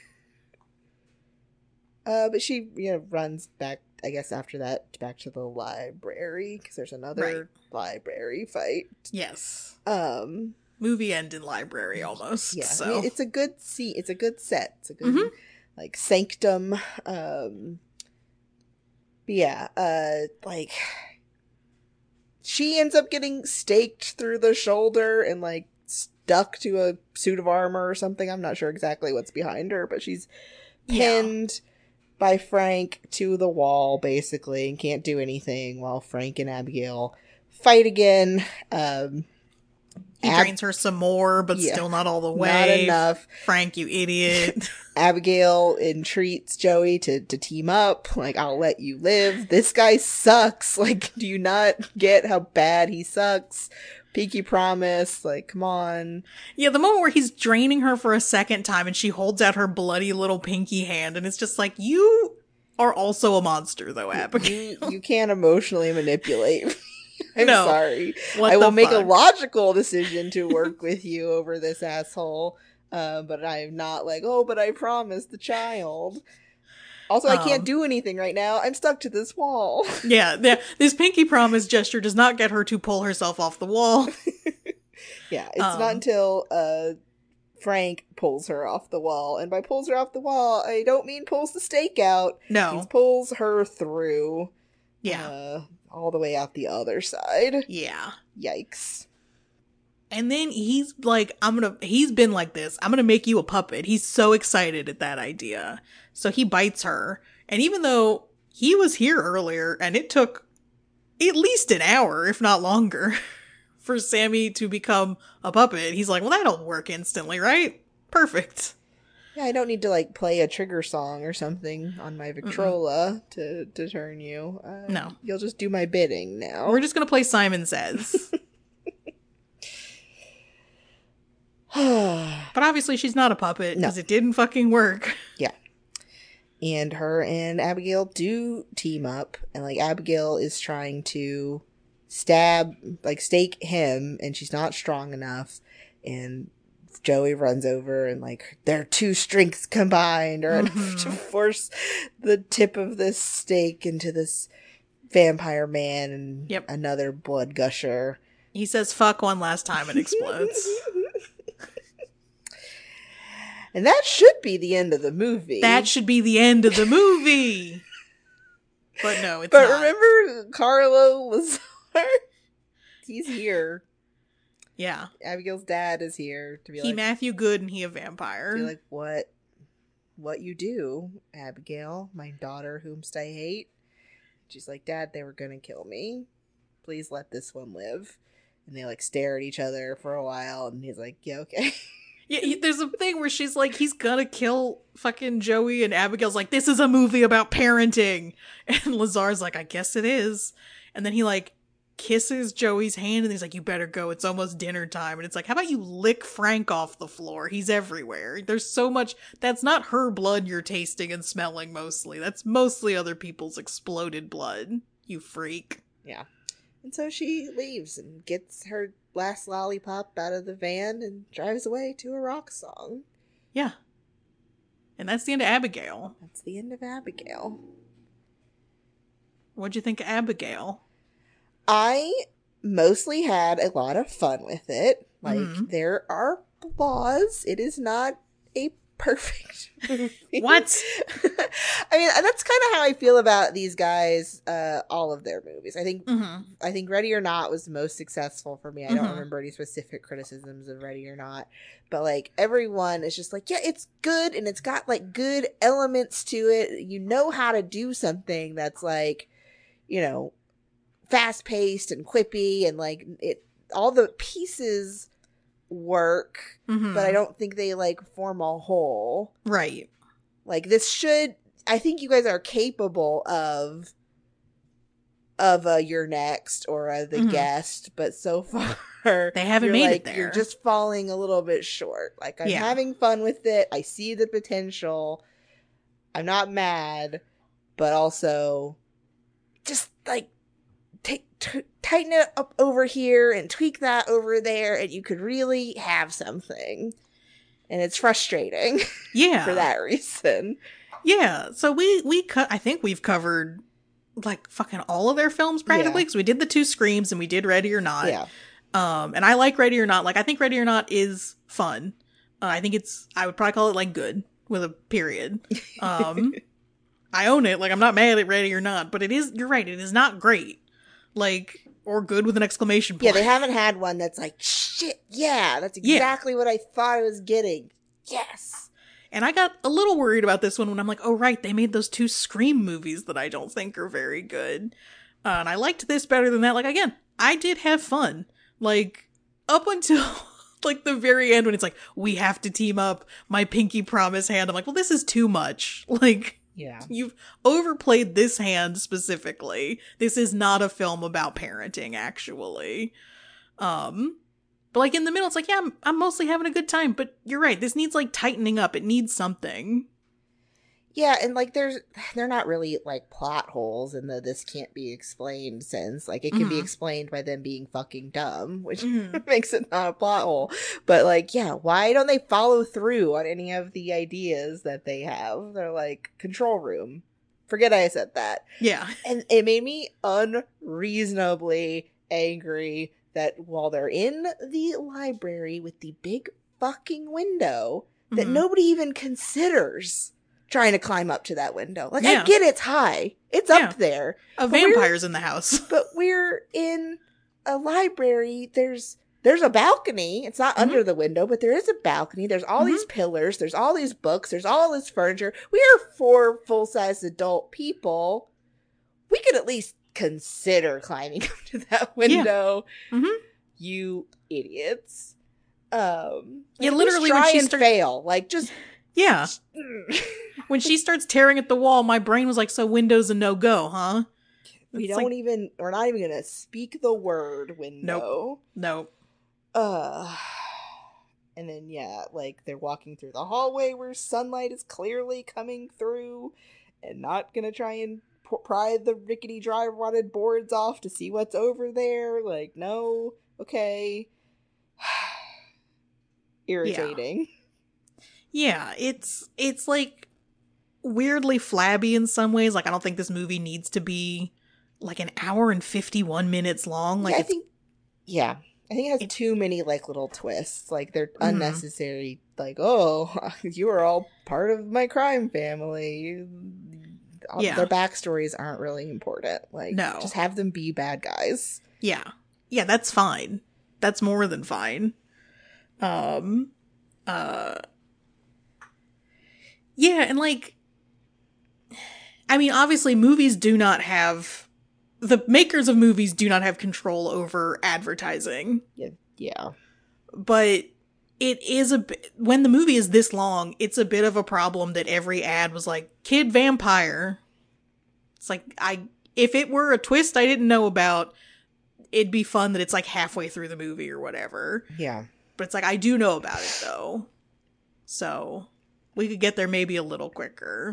A: But she, runs back, I guess, after that, back to the library, because there's another library fight.
B: Yes.
A: Movie
B: end in library, almost.
A: Yeah,
B: so.
A: I mean, it's a good scene. It's a good set. It's a good, like, sanctum. But yeah, like, she ends up getting staked through the shoulder and, like, stuck to a suit of armor or something. I'm not sure exactly what's behind her, but she's pinned by Frank to the wall, basically, and can't do anything while Frank and Abigail fight again.
B: He drains her some more, but still not all the way.
A: Not enough.
B: Frank, you idiot.
A: Abigail entreats Joey to team up. Like, I'll let you live. This guy sucks. Like, do you not get how bad he sucks? Pinky promise. Like, come on.
B: Yeah, the moment where he's draining her for a second time and she holds out her bloody little pinky hand, and it's just like, you are also a monster, though, Abigail.
A: You can't emotionally manipulate me. I'm sorry.
B: What
A: I will make a
B: fuck?
A: logical decision to work with you over this asshole. But I'm not like, oh, but I promised the child. Also, I can't do anything right now. I'm stuck to this wall.
B: Yeah, this pinky promise gesture does not get her to pull herself off the wall.
A: Yeah, it's not until Frank pulls her off the wall. And by pulls her off the wall, I don't mean pulls the stake out.
B: No.
A: He pulls her through.
B: Yeah.
A: All the way out the other side.
B: Yeah.
A: Yikes.
B: And then he's like, he's been like this. I'm gonna make you a puppet. He's so excited at that idea. So he bites her. And even though he was here earlier and it took at least an hour, if not longer, for Sammy to become a puppet, he's like, well, that'll work instantly, right? Perfect.
A: Yeah, I don't need to like play a trigger song or something on my Victrola to turn you.
B: No.
A: You'll just do my bidding now.
B: We're just gonna play Simon Says. But obviously she's not a puppet because it didn't fucking work.
A: Yeah. And her and Abigail do team up, and like Abigail is trying to stake him, and she's not strong enough, and Joey runs over and like their two strengths combined are enough to force the tip of this stake into this vampire man and another blood gusher.
B: He says fuck one last time and explodes.
A: And that should be the end of the movie.
B: That should be the end of the movie. But no, it's
A: not.
B: But
A: remember Carlo Lazar? He's here.
B: Yeah.
A: Abigail's dad is here to be like,
B: Matthew Good and he a vampire.
A: Be like, what you do, Abigail, my daughter whomst I hate? She's like, Dad, they were gonna kill me. Please let this one live. And they like stare at each other for a while, and he's like, yeah, okay.
B: Yeah, there's a thing where she's like, he's gonna kill fucking Joey, and Abigail's like, this is a movie about parenting. And Lazar's like, I guess it is. And then he like kisses Joey's hand, and he's like, you better go, it's almost dinner time. And it's like, how about you lick Frank off the floor? He's everywhere. There's so much. That's not her blood you're tasting and smelling mostly. That's mostly other people's exploded blood, you freak.
A: Yeah. And so she leaves and gets her last lollipop out of the van and drives away to a rock song.
B: Yeah. And that's the end of Abigail.
A: That's the end of Abigail.
B: What'd you think of Abigail?
A: I mostly had a lot of fun with it. Like, there are flaws. It is not a perfect movie.
B: What?
A: I mean, that's kind of how I feel about these guys, all of their movies. I think Ready or Not was the most successful for me. I don't remember any specific criticisms of Ready or Not, but like everyone is just like, yeah, it's good and it's got like good elements to it. You know how to do something that's like, you know, fast paced and quippy, and like all the pieces work, but I don't think they like form a whole.
B: Right.
A: Like I think you guys are capable of You're Next or The Guest, but so far
B: they haven't made it there.
A: You're just falling a little bit short. Like, I'm having fun with it. I see the potential. I'm not mad, but also just like tighten it up over here and tweak that over there, and you could really have something. And it's frustrating.
B: Yeah.
A: For that reason.
B: Yeah. So I think we've covered like fucking all of their films practically, because we did the 2 Screams and we did Ready or Not.
A: Yeah.
B: And I like Ready or Not. Like, I think Ready or Not is fun. I think I would probably call it like good with a period. I own it. Like, I'm not mad at Ready or Not, but you're right. It is not great. Like, or good with an exclamation point.
A: Yeah, they haven't had one that's like, shit, yeah, that's exactly what I thought I was getting. Yes.
B: And I got a little worried about this one when I'm like, oh, right, they made those 2 Scream movies that I don't think are very good. And I liked this better than that. Like, again, I did have fun. Like, up until like the very end when it's like, we have to team up, my pinky promise hand. I'm like, well, this is too much. Like,
A: yeah,
B: you've overplayed this hand specifically. This is not a film about parenting, actually. But like in the middle, it's like, yeah, I'm mostly having a good time. But you're right. This needs like tightening up. It needs something.
A: Yeah, and like they're not really like plot holes in the this can't be explained sense. Like, it can be explained by them being fucking dumb, which makes it not a plot hole. But like, yeah, why don't they follow through on any of the ideas that they have? They're like, control room. Forget I said that.
B: Yeah.
A: And it made me unreasonably angry that while they're in the library with the big fucking window, that nobody even considers trying to climb up to that window. Like, I get it's high. It's up there.
B: A vampire's in the house.
A: But we're in a library. There's a balcony. It's not under the window, but there is a balcony. There's all these pillars. There's all these books. There's all this furniture. We are 4 full-size adult people. We could at least consider climbing up to that window. Yeah. You idiots.
B: Literally
A: try and fail. Like, just...
B: Yeah. When she starts tearing at the wall, my brain was like, so Windows a no-go, huh?
A: We're not even going to speak the word window.
B: Nope.
A: And then, yeah, like, they're walking through the hallway where sunlight is clearly coming through and not going to try and pry the rickety dry rotted boards off to see what's over there? Like, no. Okay. Irritating.
B: Yeah, it's like weirdly flabby in some ways. Like, I don't think this movie needs to be like an hour and 51 minutes long. Like,
A: I think it has too many like little twists. Like, they're unnecessary. Like, oh, you are all part of my crime family. Their backstories aren't really important. Like,
B: no,
A: just have them be bad guys.
B: Yeah, that's fine. That's more than fine. Yeah, and like, I mean, obviously movies do not have, the makers of movies do not have control over advertising.
A: Yeah.
B: But it is when the movie is this long, it's a bit of a problem that every ad was like, kid vampire. It's like, if it were a twist I didn't know about, it'd be fun that it's like halfway through the movie or whatever.
A: Yeah.
B: But it's like, I do know about it though. So we could get there maybe a little quicker.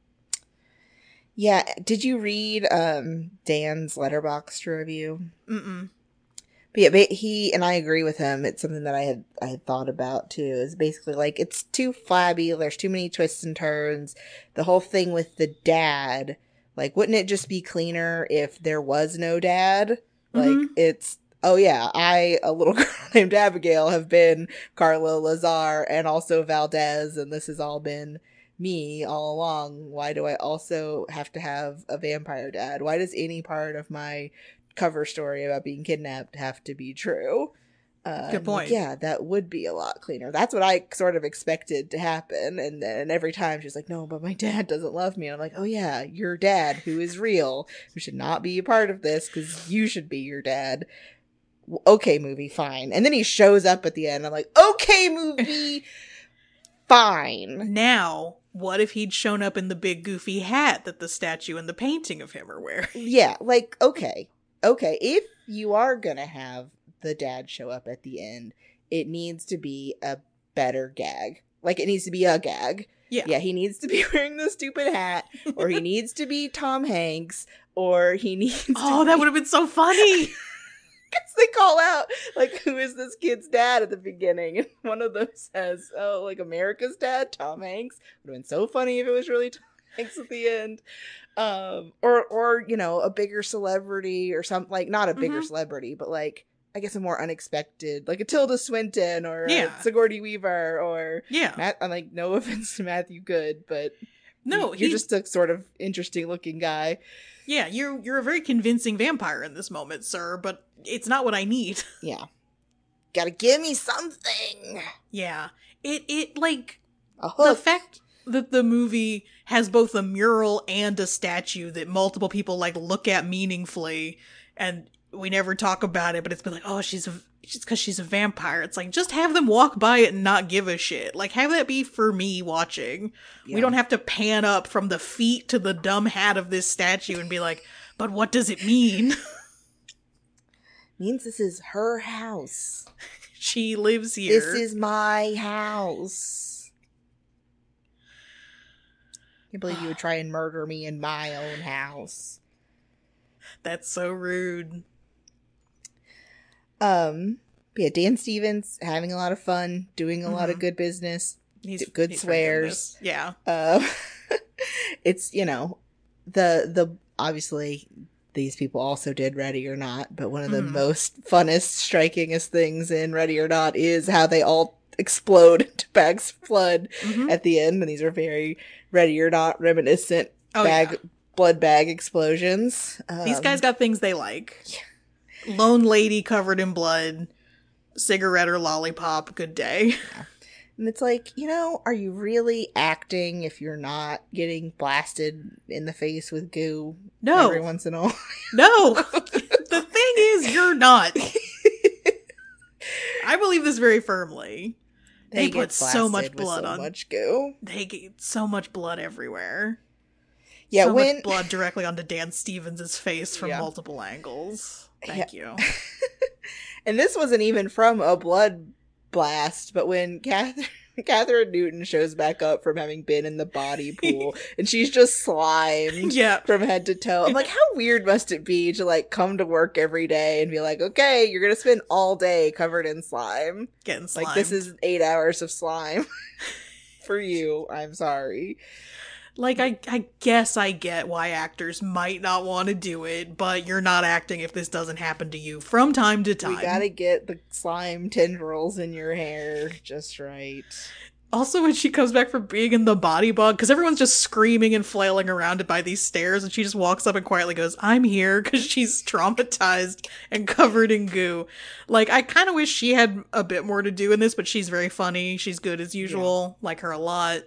A: Yeah. Did you read Dan's Letterboxd review?
B: Mm-mm.
A: But yeah, he, and I agree with him, it's something that I had thought about too, is basically like, it's too flabby, there's too many twists and turns. The whole thing with the dad, like, wouldn't it just be cleaner if there was no dad? Like, it's, oh yeah, a little girl named Abigail, have been Carlo Lazar and also Valdez, and this has all been me all along. Why do I also have to have a vampire dad? Why does any part of my cover story about being kidnapped have to be true?
B: Good point.
A: Like, yeah, that would be a lot cleaner. That's what I sort of expected to happen. And then every time she's like, no, but my dad doesn't love me. And I'm like, oh yeah, your dad, who is real, who should not be a part of this because you should be your dad. Okay, movie, fine. And then he shows up at the end. I'm like, okay, movie, fine.
B: Now, what if he'd shown up in the big goofy hat that the statue and the painting of him are wearing?
A: Yeah, like, okay, if you are gonna have the dad show up at the end, it needs to be a better gag. Like, it needs to be a gag. Yeah, he needs to be wearing the stupid hat, or he needs to be Tom Hanks, or he needs
B: that would have been so funny!
A: Because they call out, like, who is this kid's dad at the beginning? And one of them says, oh, like, America's dad, Tom Hanks. Would have been so funny if it was really Tom Hanks at the end. Or you know, a bigger celebrity or something, like, not a bigger celebrity, but, like, I guess a more unexpected, like a Tilda Swinton or a Sigourney Weaver or I'm like, no offense to Matthew Good, but no, you're just a sort of interesting looking guy.
B: Yeah, you're a very convincing vampire in this moment, sir, but it's not what I need.
A: Yeah. Gotta give me something.
B: Yeah. It like, the fact that the movie has both a mural and a statue that multiple people, like, look at meaningfully, and we never talk about it, but it's been like, oh, she's because she's a vampire. It's like, just have them walk by it and not give a shit. Like, have that be for me watching. Yeah. We don't have to pan up from the feet to the dumb hat of this statue and be like, but what does it mean?
A: Means this is her house.
B: She lives here.
A: This is my house. I can't believe you would try and murder me in my own house.
B: That's so rude.
A: Yeah, Dan Stevens having a lot of fun, doing a lot of good business, he's swears.
B: Yeah.
A: It's, you know, the obviously these people also did Ready or Not, but one of the most funnest, strikingest things in Ready or Not is how they all explode into bags of blood at the end, and these are very Ready or Not reminiscent blood bag explosions.
B: These guys got things they like. Yeah. Lone lady covered in blood, cigarette or lollipop, good day.
A: Yeah. And it's like, you know, are you really acting if you're not getting blasted in the face with goo every once in a while?
B: No! The thing is, you're not. I believe this very firmly. They put so much blood on.
A: Much goo.
B: They get so much blood everywhere.
A: Yeah,
B: so much blood directly onto Dan Stevens' face from multiple angles. Thank you.
A: And this wasn't even from a blood blast, but when Catherine Newton shows back up from having been in the body pool, and she's just slimed
B: Yeah.
A: from head to toe. I'm like, how weird must it be to like come to work every day and be like, okay, you're gonna spend all day covered in slime.
B: Getting slimed.
A: Like, this is 8 hours of slime for you. I'm sorry.
B: Like, I guess I get why actors might not want to do it, but you're not acting if this doesn't happen to you from time to time.
A: We gotta get the slime tendrils in your hair just right.
B: Also, when she comes back from being in the body bug, because everyone's just screaming and flailing around it by these stairs, and she just walks up and quietly goes, I'm here, because she's traumatized and covered in goo. Like, I kind of wish she had a bit more to do in this, but she's very funny. She's good as usual. Like her a lot.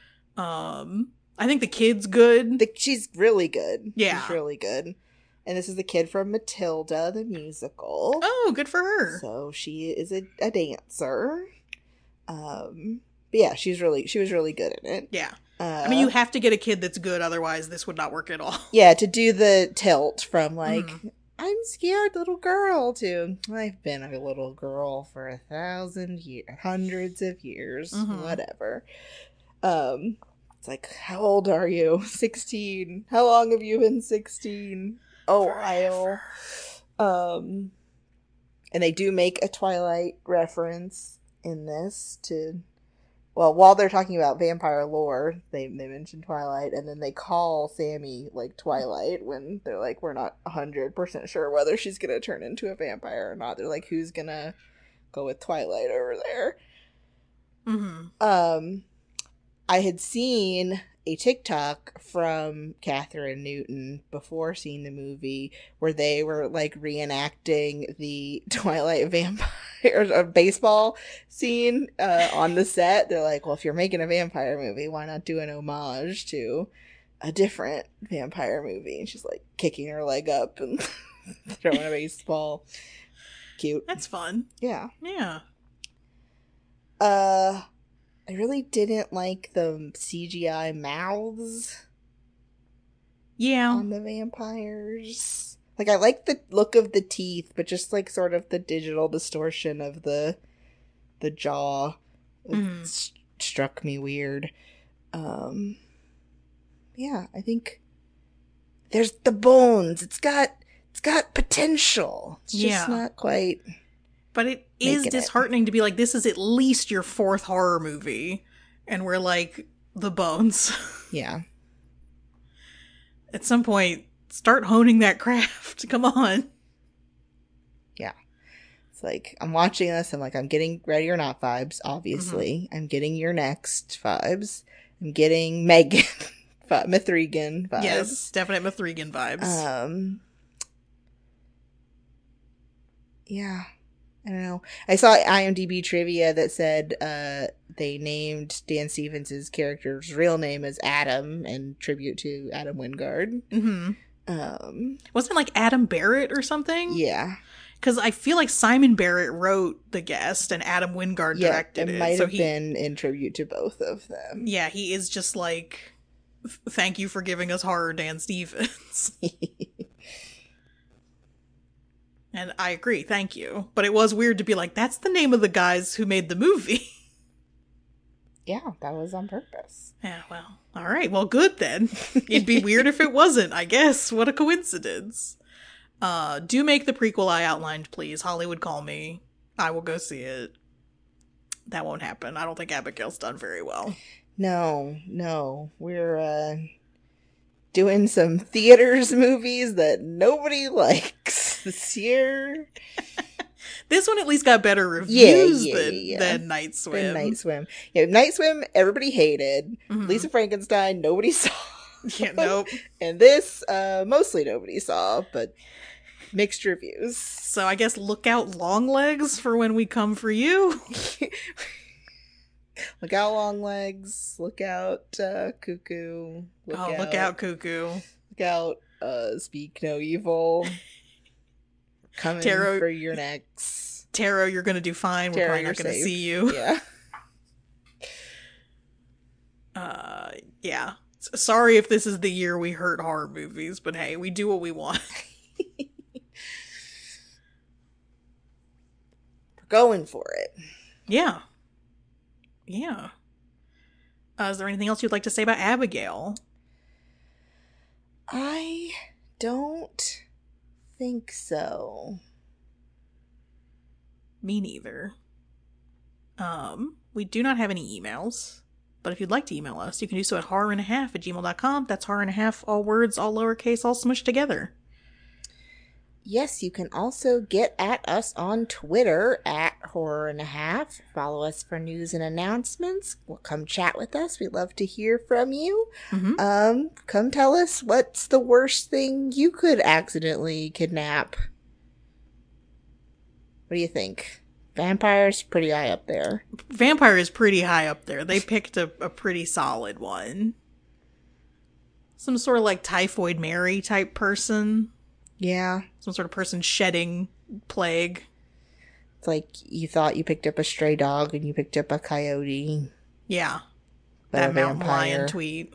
B: I think the kid's good.
A: She's really good.
B: Yeah.
A: She's really good. And this is the kid from Matilda, the musical.
B: Oh, good for her.
A: So she is a dancer. But yeah, she was really good in it.
B: Yeah. I mean, you have to get a kid that's good, otherwise this would not work at all.
A: Yeah, to do the tilt from like, I'm scared little girl to, I've been a little girl for 1,000 years, hundreds of years, whatever. It's like, how old are you? 16. How long have you been 16? A while. And they do make a Twilight reference in this to, well, while they're talking about vampire lore, they mention Twilight, and then they call Sammy, like, Twilight when they're like, we're not 100% sure whether she's gonna turn into a vampire or not. They're like, who's gonna go with Twilight over there? I had seen a TikTok from Catherine Newton before seeing the movie where they were like reenacting the Twilight vampire baseball scene on the set. They're like, well, if you're making a vampire movie, why not do an homage to a different vampire movie? And she's like kicking her leg up and throwing a baseball. Cute.
B: That's fun.
A: Yeah.
B: Yeah.
A: I really didn't like the CGI mouths.
B: Yeah.
A: On the vampires. Like, I like the look of the teeth, but just like sort of the digital distortion of the jaw struck me weird. Yeah, I think there's the bones. It's got potential. It's just not quite.
B: But it is disheartening to be like, this is at least your 4th horror movie. And we're like, the bones.
A: Yeah.
B: At some point, start honing that craft. Come on.
A: Yeah. It's like, I'm watching this, I'm like, I'm getting Ready or Not vibes, obviously. I'm getting Your Next vibes. I'm getting Megan, Mithrigan vibes.
B: Yes, definite Mithrigan vibes.
A: Yeah. I don't know. I saw IMDb trivia that said they named Dan Stevens' character's real name as Adam in tribute to Adam Wingard.
B: Wasn't it like Adam Barrett or something?
A: Yeah.
B: Because I feel like Simon Barrett wrote The Guest and Adam Wingard directed it.
A: It might have been in tribute to both of them.
B: Yeah, he is just like, thank you for giving us horror, Dan Stevens. And I agree, thank you. But it was weird to be like, that's the name of the guys who made the movie.
A: Yeah, that was on purpose.
B: Yeah, well, all right, well, good then. It'd be weird if it wasn't, I guess. What a coincidence. Do make the prequel I outlined, please. Hollywood, call me. I will go see it. That won't happen. I don't think Abigail's done very well.
A: No. We're doing some theaters movies that nobody likes this year.
B: This one at least got better reviews than Night Swim.
A: Night Swim. Yeah, Night Swim, everybody hated. Lisa Frankenstein, nobody saw.
B: Yeah, nope.
A: And this, mostly nobody saw, but mixed reviews.
B: So I guess look out Longlegs for when we come for you.
A: Look out Longlegs. Look out Cuckoo.
B: Look out Cuckoo.
A: Look out Speak No Evil. Coming for your next.
B: Tarot, you're going to do fine. We're probably not going to see you.
A: Yeah.
B: Yeah. Sorry if this is the year we hurt horror movies, but hey, we do what we want.
A: We're going for it.
B: Yeah. Yeah. Is there anything else you'd like to say about Abigail?
A: I don't think so.
B: Me neither. We do not have any emails, but if you'd like to email us, you can do so at horrorandahalf@gmail.com. That's horrorandahalf, all words, all lowercase, all smushed together.
A: Yes, you can also get at us on Twitter at Horror and a Half. Follow us for news and announcements. Come chat with us. We'd love to hear from you. Come tell us what's the worst thing you could accidentally kidnap. What do you think? Vampires pretty high up there.
B: Vampire is pretty high up there. They picked a pretty solid one. Some sort of like Typhoid Mary type person.
A: Yeah.
B: Some sort of person shedding plague.
A: It's like you thought you picked up a stray dog and you picked up a coyote.
B: Yeah.
A: But
B: That
A: a
B: mountain
A: vampire.
B: lion tweet.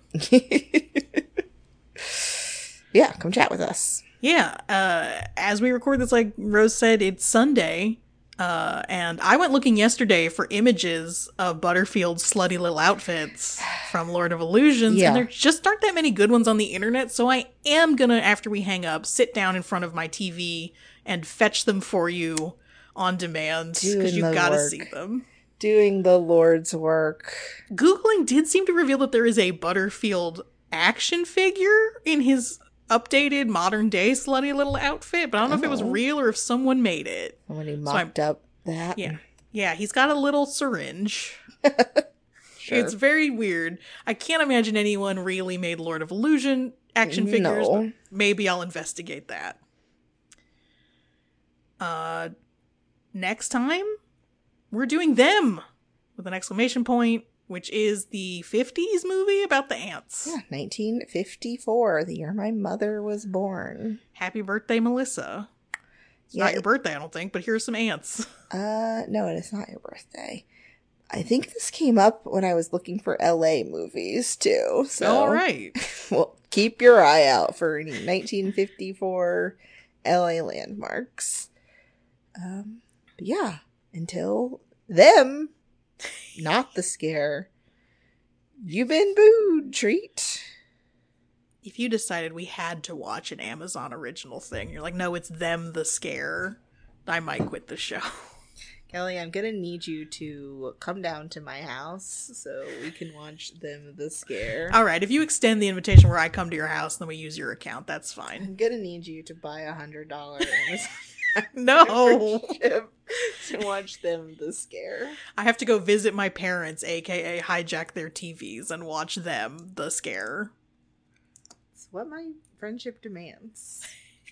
A: Yeah, come chat with us.
B: Yeah. As we record this, like Rose said, it's Sunday. And I went looking yesterday for images of Butterfield's slutty little outfits from Lord of Illusions,
A: Yeah.
B: and there just aren't that many good ones on the internet, so I am gonna, after we hang up, sit down in front of my TV and fetch them for you on demand, because
A: Doing
B: you've
A: the
B: gotta
A: work.
B: see them.
A: Doing the Lord's work.
B: Googling did seem to reveal that there is a Butterfield action figure in his updated modern day slutty little outfit, but I don't know if it was real or if someone made it.
A: Somebody mocked up that.
B: Yeah. Yeah, he's got a little syringe.
A: Sure.
B: It's very weird. I can't imagine anyone really made Lord of Illusion action figures,
A: No.
B: but maybe I'll investigate that. Next time, we're doing Them with an exclamation point, which is the 50s movie about the ants.
A: Yeah, 1954, the year my mother was born.
B: Happy birthday, Melissa. It's
A: Yeah,
B: not your birthday, I don't think, but here's some ants.
A: No, it is not your birthday. I think this came up when I was looking for LA movies, too. So,
B: All right.
A: well, keep your eye out for any 1954 LA landmarks. But yeah, until Them, not the scare. You've been booed, treat.
B: If you decided we had to watch an Amazon original thing, you're like, no, it's Them the Scare, I might quit the show.
A: Kelly, I'm gonna need you to come down to my house so we can watch Them the Scare.
B: All right, if you extend the invitation where I come to your house, then we use your account. That's fine.
A: I'm gonna need you to buy $100 Amazon
B: No,
A: membership to watch Them the Scare.
B: I have to go visit my parents, aka hijack their TVs and watch Them the Scare.
A: It's what my friendship demands.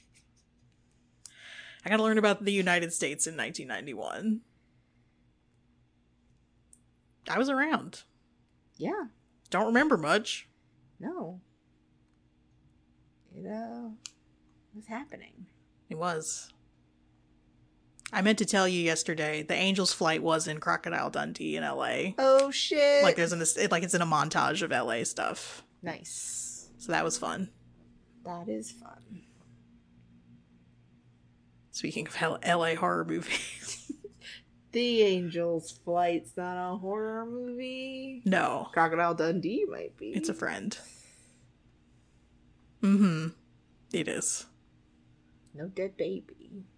B: I gotta learn about the United States in 1991. I was around.
A: Yeah,
B: Don't remember much.
A: no. It was happening.
B: It was. I meant to tell you yesterday, the Angel's flight was in Crocodile Dundee in LA.
A: Oh shit!
B: Like it's in a montage of LA stuff.
A: Nice.
B: So that was fun.
A: That is fun.
B: Speaking of LA horror movies.
A: The Angel's Flight's not a horror movie.
B: No.
A: Crocodile Dundee might be.
B: It's a friend. Mm-hmm. It is.
A: No dead baby.